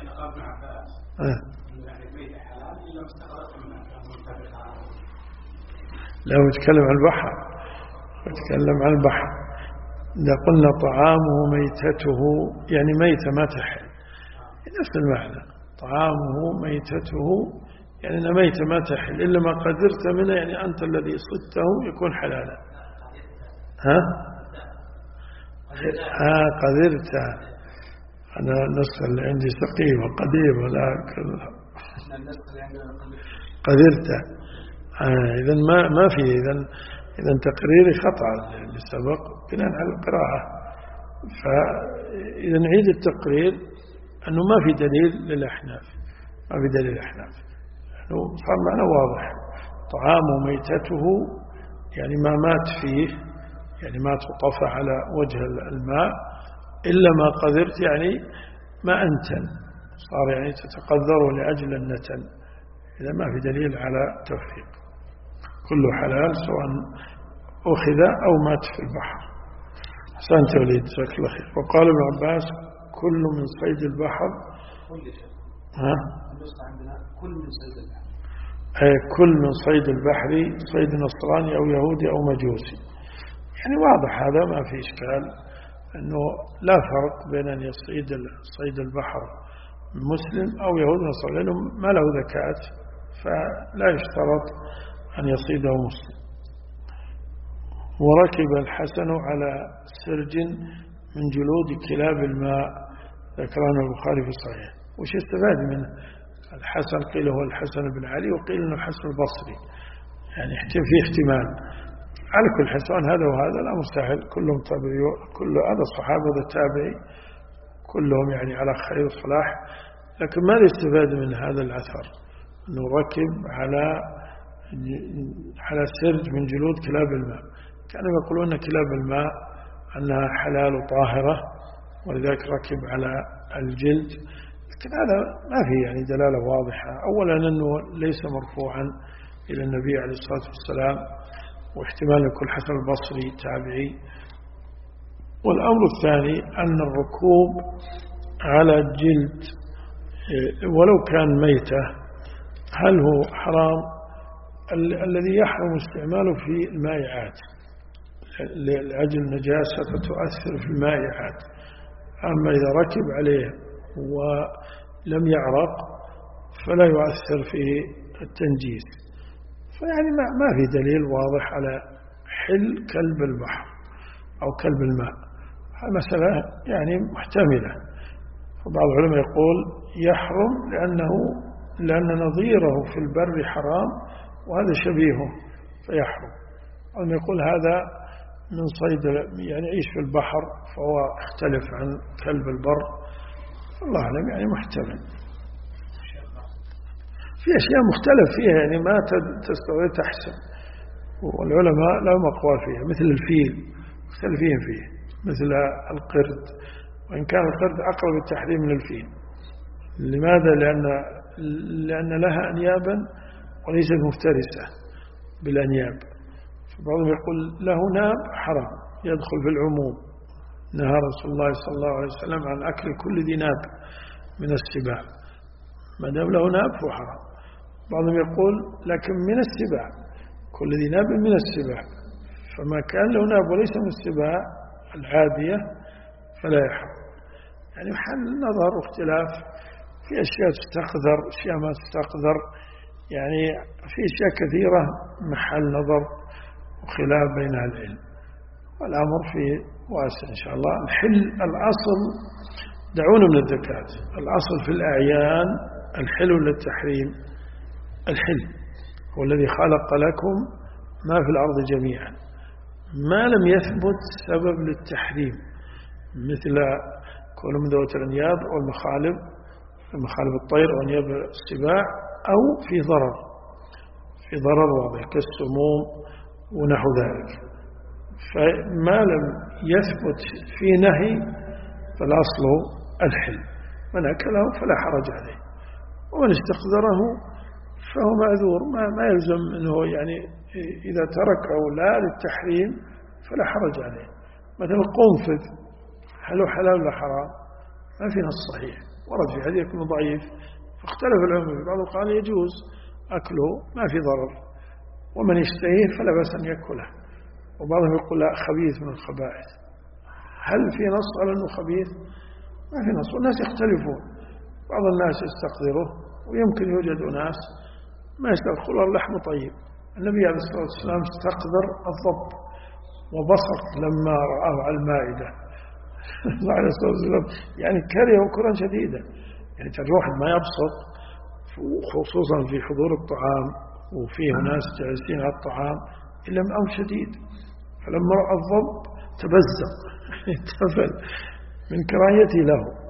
لا يتكلم عن البحر، يتكلم عن البحر. إذا قلنا طعامه ميتته يعني ميتة ما تحل، نفس المعنى. طعامه ميتته يعني أن ميتة ما تحل إلا ما قدرت منه، يعني أنت الذي صدته يكون حلالا. قدرت. أنا النسخة اللي عندي سقيمة قديمة، لكن قدرت. إذن ما في إذن تقريري خطأ اللي سبق بناء على القراءة، فإذا نعيد التقرير أنه ما في دليل للأحناف، ما في دليل الأحناف، أنه صار معنا واضح طعام ميتته يعني ما مات فيه، يعني ما تطفى على وجه الماء إلا ما قدرت يعني ما أنتن، صار يعني تتقدر لأجل النتن، إذا ما في دليل على تفريق، كله حلال سواء أخذ أو مات في البحر. أحسنت وليد، جزاك الله خير. وقال ابن عباس كل من صيد البحر، كل من صيد البحر، كل من صيد البحر، صيد نصراني أو يهودي أو مجوسي، يعني واضح هذا ما في إشكال، أنه لا فرق بين أن يصيد صيد البحر مسلم أو يهودي نصراني، لأنه ما له ذكاة فلا يشترط أن يصيده مسلم. وركب الحسن على سرج من جلود كلاب الماء، ذكرنا البخاري في صحيح. وش استفاد منه الحسن؟ قيل هو الحسن بن علي، وقيل انه الحسن البصري، يعني في احتمال. على كل حسن هذا وهذا الامر سهل، كلهم تابعوا، كل هذا الصحابه وهذا التابعي كلهم يعني على خير وصلاح. لكن ماذا يستفاد من هذا الاثر؟ انه ركب على سرج من جلود كلاب الماء، كانوا يقولون كلاب الماء انها حلال وطاهره، ولذلك ركب على الجلد. لكن هذا ما فيه يعني دلالة واضحة. أولا أنه ليس مرفوعا إلى النبي عليه الصلاة والسلام، واحتمال يكون حسن البصري تابعي. والأمر الثاني أن الركوب على الجلد ولو كان ميتة هل هو حرام؟ الذي يحرم استعماله في المائعات لأجل النجاسة فتؤثر في المائعات، أما إذا ركب عليه ولم يعرق فلا يؤثر في التنجيس. فيعني ما في دليل واضح على حل كلب البحر أو كلب الماء، المسألة يعني محتملة. فبعض العلماء يقول يحرم لأن نظيره في البر حرام وهذا شبيهه فيحرم، أو يقول هذا من صيد يعني يعيش في البحر فهو اختلف عن كلب البر، الله أعلم يعني محتمل. في أشياء مختلف فيها يعني ما تستطيع تحسن، والعلماء لهم أقوال فيها، مثل الفيل مختلفين فيه، مثل القرد، وإن كان القرد أقرب التحريم من الفيل. لماذا؟ لأن لها أنيابا وليست مفترسة بالأنياب. فبعضهم يقول له ناب حرام، يدخل في العموم، نهى رسول الله صلى الله عليه وسلم عن أكل كل ذي ناب من السباع، ما دام له ناب فهو حرام. بعضهم يقول لكن من السباع، كل ذي ناب من السباع، فما كان له ناب وليس من السباع العادية فلا يحرم. يعني محل نظر واختلاف، في أشياء تستقذر، أشياء ما تستقذر، يعني في أشياء كثيرة محل نظر وخلاف بين العلم، والأمر فيه واسع إن شاء الله. الأصل دعونا من الزكاة، الأصل في الأعيان الحل للتحريم. الحل هو الذي خلق لكم ما في الأرض جميعا، ما لم يثبت سبب للتحريم، مثل كون من ذوات الأنياب والمخالب، مخالب الطير وأنياب السباع، أو في ضرر واضح كالسموم ونحو ذلك. فما لم يثبت في نهي فالأصل الحل، من أكله فلا حرج عليه، ومن استقذره فهو معذور، ما يلزم أنه يعني إذا تركه لا للتحريم فلا حرج عليه. مثل القنفذ هل هو حلال ولا حرام؟ ما في نص صحيح، ورد في حديث يكون ضعيف، فاختلف العلماء، بعضهم قال يجوز أكله ما في ضرر، ومن يشتهيه فلا بأس أن يأكله، وبعضهم يقول لا خبيث من الخبائث. هل في نص على أنه خبيث؟ ما في نص، والناس يختلفون، بعض الناس يستقذره، ويمكن يوجد ناس ما يستقذر اللحم طيب. النبي عليه الصلاة والسلام استقذر الضب وبصق لما رآه على المائدة عليه الصلاة والسلام، يعني كرهه كرها شديدا، يعني الروح ما يبصق، خصوصا في حضور الطعام وفيه ناس جالسين على الطعام إلا من أمر شديد. فلما رأى الضب تبزق تفل من كراهيته له،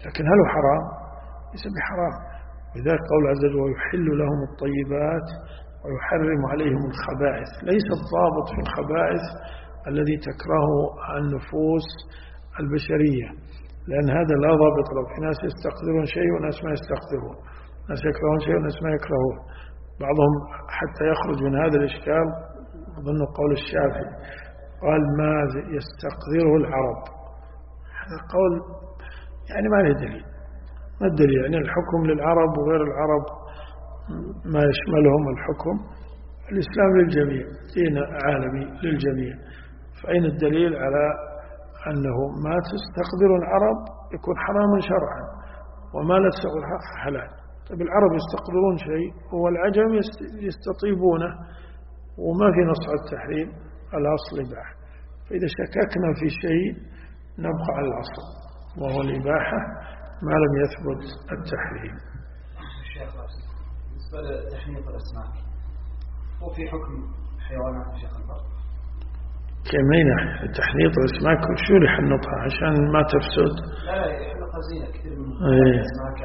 لكن هل هو حرام؟ ليس بحرام. لذلك قول عز وجل ويحل لهم الطيبات ويحرم عليهم الخبائث. ليس الضابط في الخبائث الذي تكرهه النفوس البشرية، لأن هذا لا ضابط له. في ناس يستقدرون شيء وناس ما يستقدرون، ناس يكرهون شيء وناس ما يكرهون. بعضهم حتى يخرج من هذا الإشكال أظن قول الشافعي قال ما يستقدره العرب. هذا قول يعني ما له دليل. ما الدليل؟ يعني الحكم للعرب وغير العرب ما يشملهم الحكم. الإسلام للجميع، دين عالمي للجميع. فأين الدليل على أنه ما تستقدر العرب يكون حراما شرعا وما لا تستقدر حلال؟ طيب العرب يستقدرون شيء والعجم يستطيبونه وما في نص على التحريم، الأصل إباحة. فإذا شككنا في شيء نبقى على الأصل وهو الإباحة ما لم يثبت التحريم. الشيخ بالنسبة لتحنيط الأسماك هو في حكم حيوانات الشيخ البر؟ كمين تحنيط الأسماك وشو اللي يحنطها عشان ما تفسد؟ لا يحنطها زينة كثير من الأسماك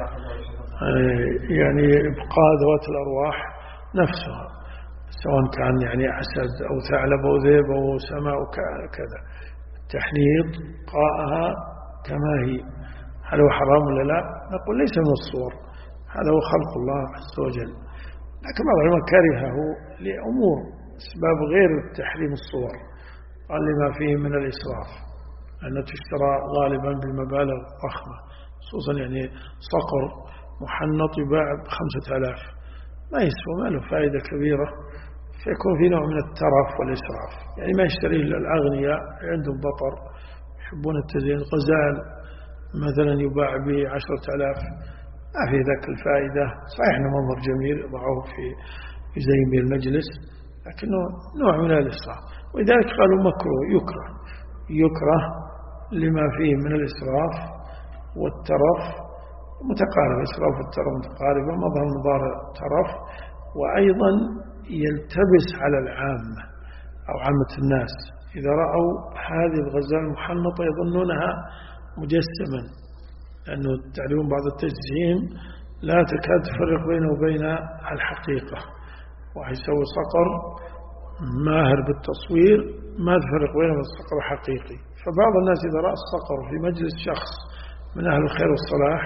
يعني إبقاء ذوات الأرواح نفسها، سواء كان يعني أسد أو ثعلب أو ذئب أو سماء وكذا. التحنيط قاءها كما هي، هل هو حرام ولا لا؟ نقول ليس من الصور، هذا هو خلق الله عز وجل. لكن بعض العلماء كرهه لأمور أسباب غير تحريم الصور، قال لما فيه من الإسراف، أنه تشترى غالبا بالمبالغ ضخمة، خصوصا يعني صقر محنط يباع ب5000 ما يسوى، ما له فائدة كبيرة، فيكون في نوع من الترف والإسراف. يعني ما يشتريه إلا الأغنياء عندهم بطر يحبون التزيين. غزال مثلا يباع ب10,000 ما في ذاك الفائدة. صحيح أنه منظر جميل يضعوه في يزين به المجلس، لكنه نوع من الإسراف. ولذلك قالوا مكروه، يكره لما فيه من الإسراف والترف متقارب. الإسراف والترف متقاربة، مظهر ترف، وأيضا يلتبس على العامة أو عامة الناس إذا رأوا هذه الغزال المحنطة يظنونها مجسما، لأنه تعلمون بعض التجسيم لا تكاد تفرق بينه وبين الحقيقة. واحد يسوي صقر ماهر بالتصوير ما تفرق بينه وبين الصقر الحقيقي. فبعض الناس إذا رأى الصقر في مجلس شخص من أهل الخير والصلاح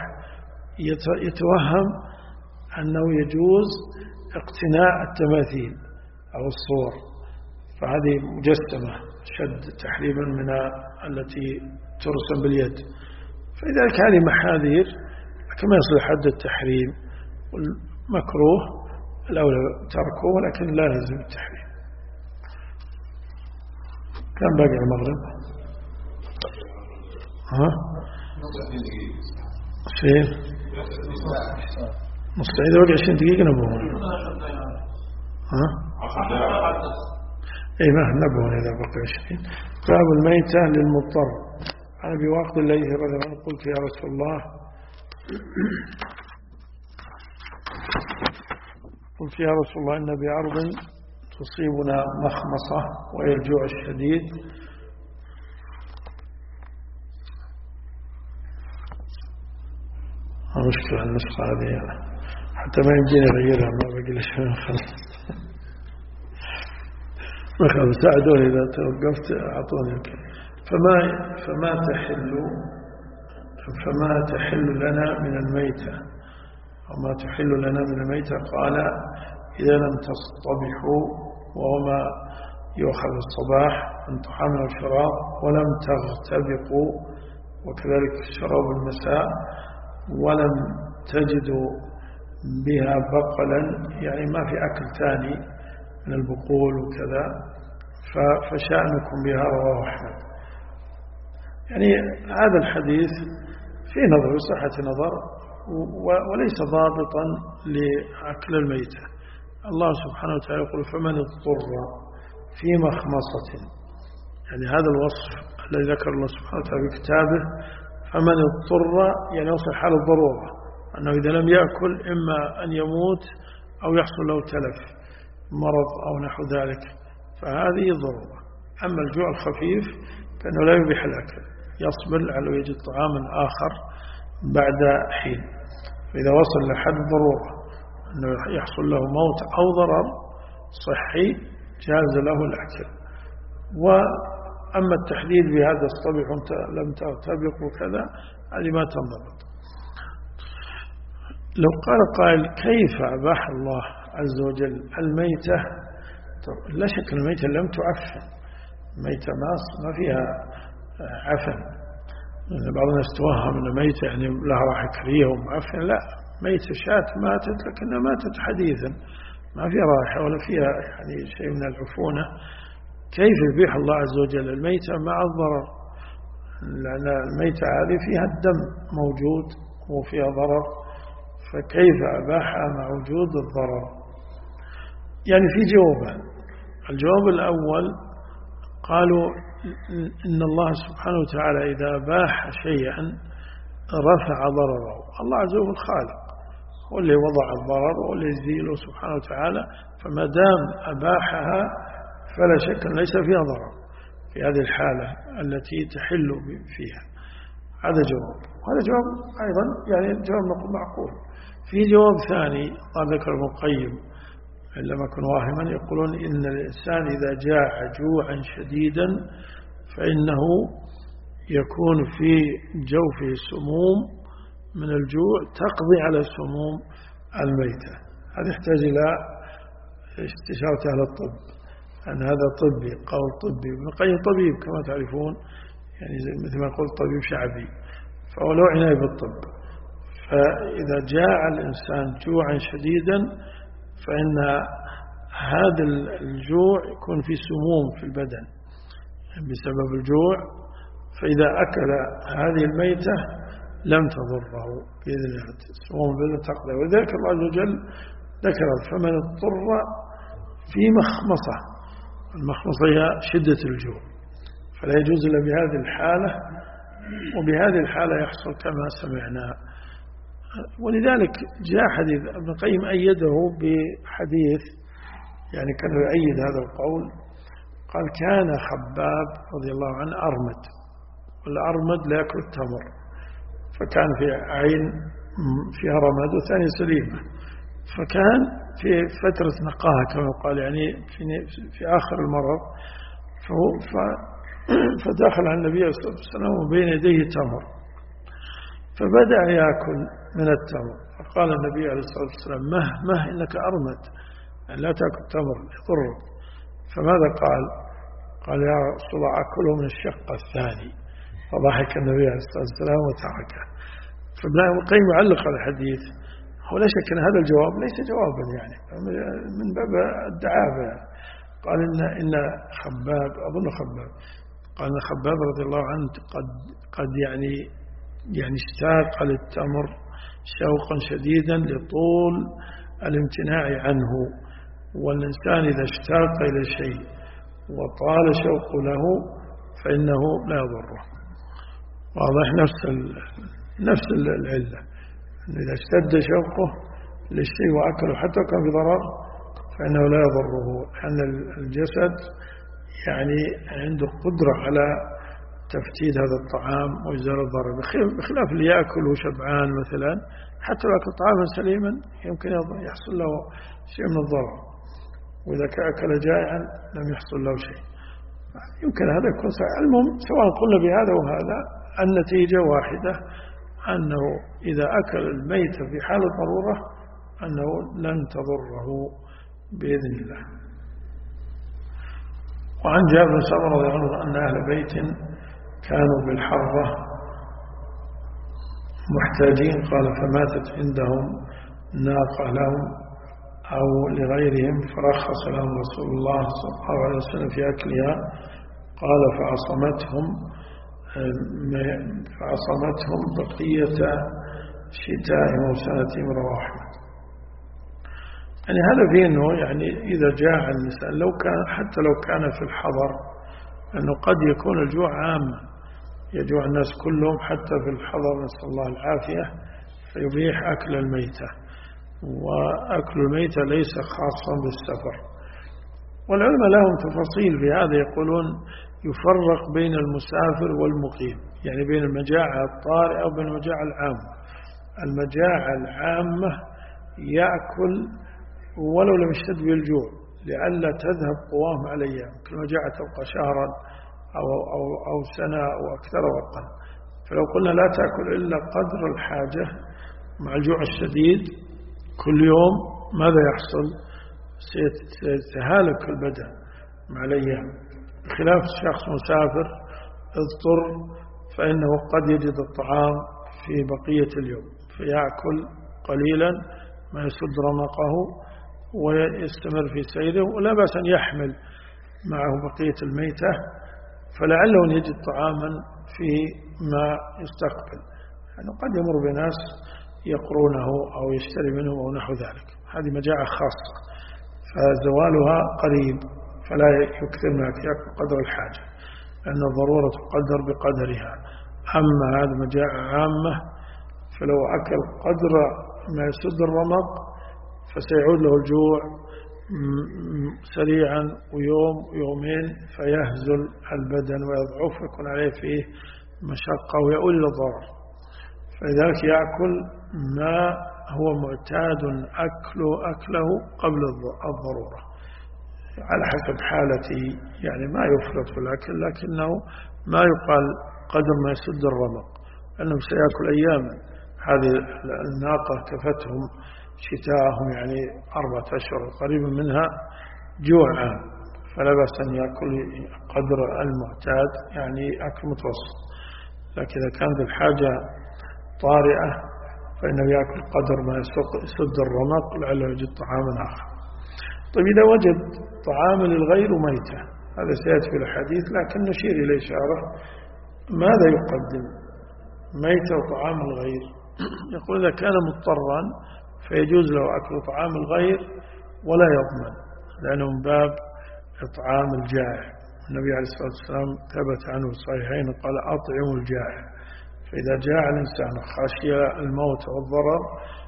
يتوهم أنه يجوز اقتناء التماثيل أو الصور، فهذه مجسمة شد تحريما من التي ترسم باليد. فلذلك هذه محاذير كما يصل حد التحريم، والمكروه الأولى تركه ولكن لا يلزم التحريم. كم باقي المغرب؟ فين؟ مستعيد باقي 20 دقيقة نبوه. اي ما نبوه إذا بقي 20. باب الميتة للمضطر. عن أبي واقد الليثي رضي الله عنه قلت يا رسول الله إن بعرض تصيبنا مخمصة وهي الجوع الشديد مشكلة النسخة هذه حتى ما يمديني أغيرها، ما بقي لي شيء خلاص ساعدوني إذا توقفت أعطوني فما تحل لنا من الميتة، وما تحل لنا من الميتة قال إذا لم تصطبحوا، وما يؤخذ الصباح أن تحمل الشراب، ولم تغتبقوا وكذلك شراب المساء، ولم تجدوا بها بقلا، يعني ما في أكل ثاني من البقول وكذا، فشأنكم بها. رواه أحمد. يعني هذا الحديث فيه نظر وصحة نظر وليس ضابطا لأكل الميتة. الله سبحانه وتعالى يقول فمن اضطر في مخمصة، يعني هذا الوصف الذي ذكر الله سبحانه وتعالى في كتابه، فمن اضطر يعني يوصل حال الضرورة، أنه إذا لم يأكل إما أن يموت أو يحصل له تلف مرض أو نحو ذلك، فهذه ضرورة. أما الجوع الخفيف فإنه لا يبيح الأكل، يصبر لعله يجد طعاما آخر بعد حين. فإذا وصل لحد ضرورة أنه يحصل له موت أو ضرر صحي جاز له الأكل. وأما التحديد بهذا الصبح وانت لم ترتبق وكذا هذه ما تنضبط. لو قال قائل كيف أباح الله عز وجل الميتة؟ لا شك الميتة لم تعفن، الميتة ما فيها عفن. بعض الناس توهم أن الميتة يعني لها راحة كريه ومعفن، لا، ميتة شاة ماتت لكنها ماتت حديثا ما فيها راحة ولا فيها يعني شيء من العفونة. كيف يبيح الله عز وجل الميتة مع الضرر؟ لأن الميتة هذه فيها الدم موجود وفيها ضرر، فكيف أباحها مع وجود الضرر؟ يعني في جوابان. الجواب الأول قالوا إن الله سبحانه وتعالى إذا أباح شيئا رفع ضرره. الله عز وجل خالق، هو اللي وضع الضرر هو اللي يزيله سبحانه وتعالى، فما دام أباحها فلا شك ليس فيها ضرر في هذه الحالة التي تحل فيها. هذا جواب. وهذا جواب أيضا يعني جواب نقول معقول. في جواب ثاني قال ذكر ابن القيم لم أكن واهما، يقولون إن الإنسان إذا جاع جوعا شديدا فإنه يكون في جوفه سموم من الجوع تقضي على سموم الميتة. هذا يحتاج إلى استشارة أهل الطب، أن هذا طبي، قول طبي. ابن القيم طبيب كما تعرفون، يعني مثل ما يقول طبيب شعبي، فهو له عناية بالطب. فإذا جاع الإنسان جوعا شديدا فإن هذا الجوع يكون في سموم في البدن بسبب الجوع، فإذا أكل هذه الميتة لم تضره بإذن الله، سموم البدن تقضي. وذلك الله عز وجل ذكر فمن اضطر في مخمصة. المخمصة هي شدة الجوع، فلا يجوز إلا بهذه الحالة، وبهذه الحالة يحصل كما سمعنا. ولذلك جاء حديث ابن القيم أيده بحديث يعني كان يؤيد هذا القول. قال كان خباب رضي الله عنه أرمد، والأرمد لا يأكل التمر، فكان في عين فيها رمد وثانية سليمة، فكان في فترة نقاهة كما يقال، يعني في آخر المرض، فدخل على النبي صلى الله عليه وسلم وبين يديه تمر، فبدأ يأكل من التمر، فقال النبي عليه الصلاة والسلام مه إنك أرمد، يعني لا تأكل تمر يضرك. فماذا قال؟ قال يا رسول الله أكله من الشق الثاني، فضحك النبي عليه الصلاة والسلام وتركه. فابن القيم يعلق على الحديث. هو لا شك أن هذا الجواب ليس جوابا يعني من باب الدعابة. قال إن خباب، أظن خباب، قال إن خباب رضي الله عنه قد يعني اشتاق للتمر شوقا شديدا لطول الامتناع عنه. والإنسان إذا اشتاق إلى شيء وطال شوق له فإنه لا يضره. واضح نفس العلة، إذا اشتد شوقه للشيء وأكله حتى كان بضرر فإنه لا يضره، لأن الجسد يعني عنده قدرة على تفتيت هذا الطعام وإزالة الضرر، بخلاف اللي يأكل شبعان مثلا، حتى لو أكل طعاما سليما يمكن يحصل له شيء من الضرر، وإذا أكل جائعا لم يحصل له شيء. يمكن هذا يكون المهم سواء قلنا بهذا وهذا النتيجة واحدة، أنه إذا أكل الميت في حال الضرورة أنه لن تضره بإذن الله. وعن جابر بن سمرة رضي الله عنه أن أهل بيت كانوا بالحرة محتاجين، قال فماتت عندهم ناقة لهم أو لغيرهم، فرخص لهم رسول الله صلى الله عليه وسلم في أكلها، قال فعصمتهم بقية شتائهم وسنتهم، رواه أحمد. يعني هذا فيه أنه يعني إذا جاء الإنسان حتى لو كان في الحضر، أنه قد يكون الجوع عاما، يجوع الناس كلهم حتى في الحضر، نسأل الله العافية، فيبيح أكل الميتة. وأكل الميتة ليس خاصا بالسفر. والعلماء لهم تفاصيل في هذا، يقولون يفرق بين المسافر والمقيم، يعني بين المجاعة الطارئة وبين المجاعة العامة. المجاعة العامة يأكل ولو لم يشتد بالجوع لئلا تذهب قواه مع الأيام، كل مجاعة تبقى شهرا أو سنة أو أكثر وأقل. فلو قلنا لا تأكل إلا قدر الحاجة مع الجوع الشديد كل يوم، ماذا يحصل؟ سيتهالك البدن مع الأيام، بخلاف شخص مسافر اضطر فإنه قد يجد الطعام في بقية اليوم فيأكل قليلا ما يسد رمقه ويستمر في سيره، ولا بأس أن يحمل معه بقية الميتة فلعله أن يجد طعاما فيه ما يستقبل. يعني قد يمر بناس يقرونه أو يشتري منهم أو نحو ذلك، هذه مجاعة خاصة فزوالها قريب، فلا يكثر من يأكل قدر الحاجة لأن الضرورة تقدر بقدرها. أما هذه مجاعة عامة فلو أكل قدر ما يسد الرمق فسيعود له الجوع سريعا ويوم يومين فيهزل البدن ويضعف ويكون عليه فيه مشقة ويؤول إلى الضرر. فلذلك يأكل ما هو معتاد أكله قبل الضرورة على حسب حالته، يعني ما يفرط في الأكل لكنه ما يقال قدر ما يسد الرمق، لأنه سيأكل أياما. هذه الناقة كفتهم شتاءهم يعني 4 أشهر قريبا منها جوع عام، فلا بأس أن يأكل قدر المعتاد يعني أكل متوسط. لكن إذا كانت الحاجة طارئة فإنه يأكل قدر ما يسد الرمق لعله يجد طعاما آخر. طيب إذا وجد طعام للغير وميتة، هذا سيأتي في الحديث لكن نشير إلى إشارة ماذا يقدم ميتة وطعام الغير. يقول إذا كان مضطرا فيجوز له أكل طعام الغير ولا يضمن، لأنه من باب إطعام الجائع. النبي عليه الصلاة والسلام ثبت عنه الصحيحين قال أطعموا الجائع، فإذا جاع الإنسان خشي الموت والضرر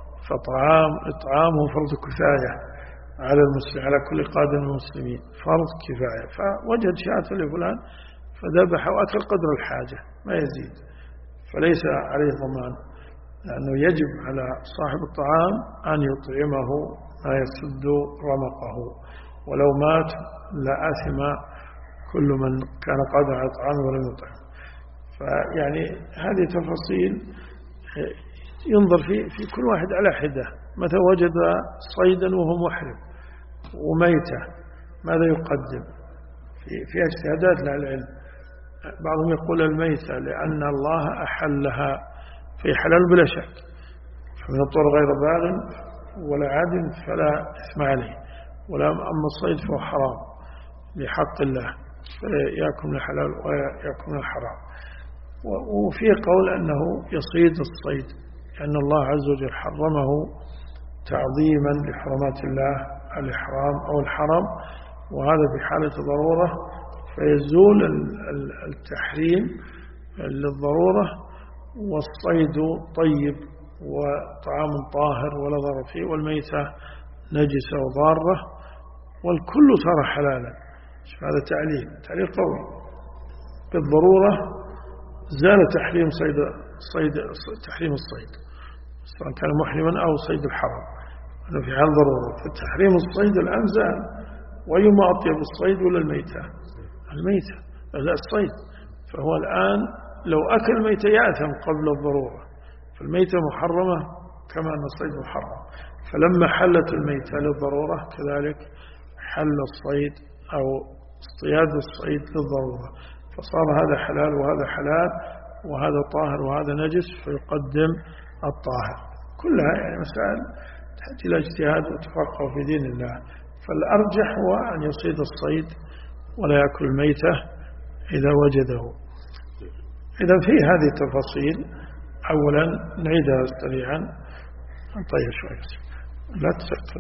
إطعامه فرض كفاية على المسلم، على كل قادم المسلمين فرض كفاية. فوجد شاة لفلان فذبح وأكل قدر الحاجة ما يزيد، فليس عليه ضمان، لأنه يجب على صاحب الطعام أن يطعمه ما يسد رمقه، ولو مات لأثم كل من كان قادر على طعامه ولم يطعم. فيعني هذه تفاصيل ينظر في كل واحد على حدة. مثلا وجد صيدا وهو محرم وميتة ماذا يقدم؟ في اجتهادات للعلم، بعضهم يقول الميتة لأن الله أحلها في حلال بلا شك، فمن اضطر غير باغ ولا عاد فلا إثم عليه، أما الصيد فهو حرام لحق الله فيأكل من الحلال ويأكل من الحرام. وفي قول أنه يصيد الصيد لأن الله عز وجل حرمه تعظيما لحرمات الله الإحرام أو الحرم، وهذا في حالة ضرورة فيزول التحريم للضرورة، والصيد طيب وطعام طاهر ولا ضرر فيه، والميتة نجسة وضارة، والكل صار حلالا. هذا تعليل قوي بالضرورة زال تحريم تحريم الصيد سواء كان محرما أو صيد الحرم، أنه في حال ضرورة. فتحريم الصيد الآن زال، ويما أطيب الصيد ولا الميتة لا الصيد. فهو الآن لو أكل ميتة يأثم قبل الضرورة، فالميتة محرمة كما أن الصيد محرم. فلما حلت الميتة للضرورة كذلك حل الصيد أو اصطياد الصيد للضرورة، فصار هذا حلال وهذا حلال وهذا طاهر وهذا نجس فيقدم الطاهر. كلها يعني مسائل تحتاج إلى اجتهاد وتفقه في دين الله. فالأرجح هو أن يصيد الصيد ولا يأكل الميتة إذا وجده. إذا في هذه التفاصيل أولا نعيدها سريعا. طيب شوي لا تسكر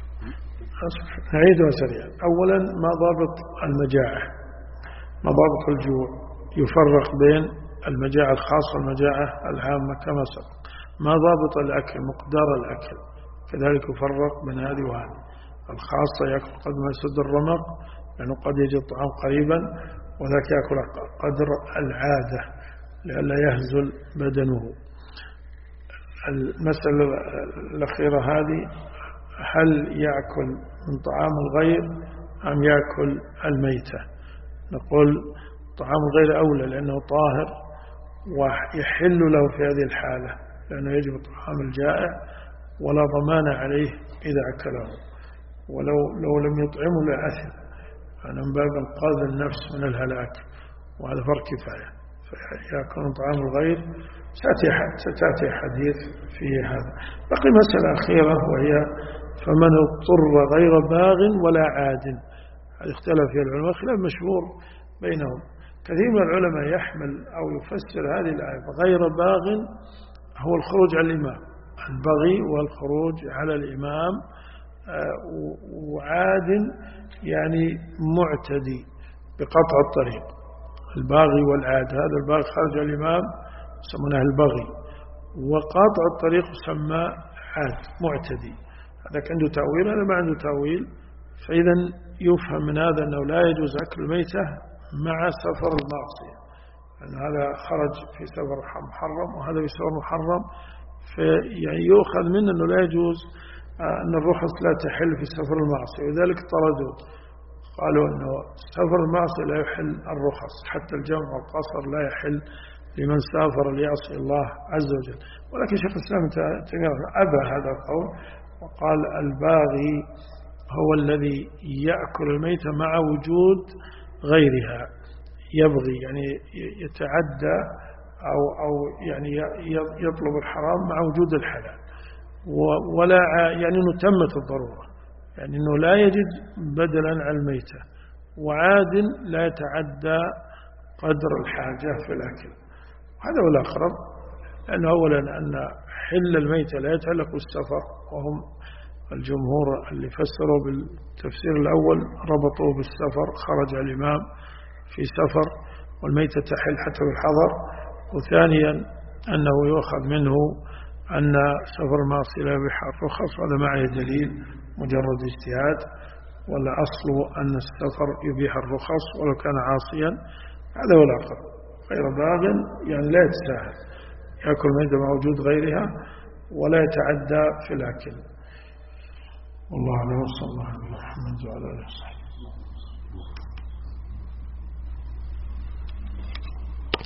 نعيدها سريعا. أولا ما ضابط المجاعة، ما ضابط الجوع؟ يفرق بين المجاعة الخاصة والمجاعة العامة كما سبق. ما ضابط الأكل؟ مقدار الأكل كذلك يفرق بين هذه وهذه. الخاصة يأكل قد ما يسد الرمق لأنه قد يجد الطعام قريبا، وذاك يأكل قدر العادة لئلا يهزل بدنه. المسألة الأخيرة هذه، هل يأكل من طعام الغير أم يأكل الميتة؟ نقول طعام الغير أولى لأنه طاهر ويحل له في هذه الحالة، لأنه يجب طعام الجائع ولا ضمان عليه إذا أكله، ولو لم يطعمه لا أثم، أنا من باب إنقاذ النفس من الهلاك، وهذا فرق كفاية. فيأكل من طعام الغير ستأتي حديث في هذا. بقي مسألة أخيرة وهي فمن اضطر غير باغ ولا عاد. هذا اختلف فيها العلماء خلاف مشهور بينهم. كثير من العلماء يحمل أو يفسر هذه الآية غير باغ هو الخروج على الإمام، البغي والخروج على الإمام، وعاد يعني معتدي بقطع الطريق. الباغي والعاد، هذا الباغي خارج على الإمام يسمونه البغي، وقاطع الطريق يسمى عاد معتدي. هذا عنده تأويل، هذا ما عنده تأويل. فإذا يفهم من هذا أنه لا يجوز أكل الميتة مع سفر المعصية، لأن هذا خرج في سفر محرم وهذا في سفر محرم، يعني يؤخذ منه أنه لا يجوز، أن الرخص لا تحل في سفر المعصية، وذلك طردوا قالوا أنه سفر المعصية لا يحل الرخص، حتى الجمع والقصر لا يحل لمن سافر ليعصي الله عز وجل. ولكن شيخ الإسلام أبى هذا القول وقال الباغي هو الذي يأكل الميتة مع وجود غيرها، يبغي يعني يتعدى أو يعني يطلب الحرام مع وجود الحلال، ولا يعني تمت الضرورة، يعني أنه لا يجد بدلا عن الميتة، وعاد لا يتعدى قدر الحاجة في الأكل. هذا هو الأقرب، لأنه أولا أن حل الميتة لا يتعلق بالسفر، وهم الجمهور اللي فسروا بالتفسير الأول ربطوه بالسفر، خرج الإمام في سفر والميتة تحل حتى بالحضر. وثانيا أنه يؤخذ منه أن سفر المعصية لا يبيح الرخص، وهذا معه دليل مجرد اجتهاد، ولا أصل أن السفر يبيح الرخص ولو كان عاصيا. هذا هو الأقرب. غير باغ يعني لا يتساهل، يأكل ميتة مع وجود غيرها ولا يتعدى في الأكل. والله أعلم، وصلى الله على محمد وعلى آله وصحبه.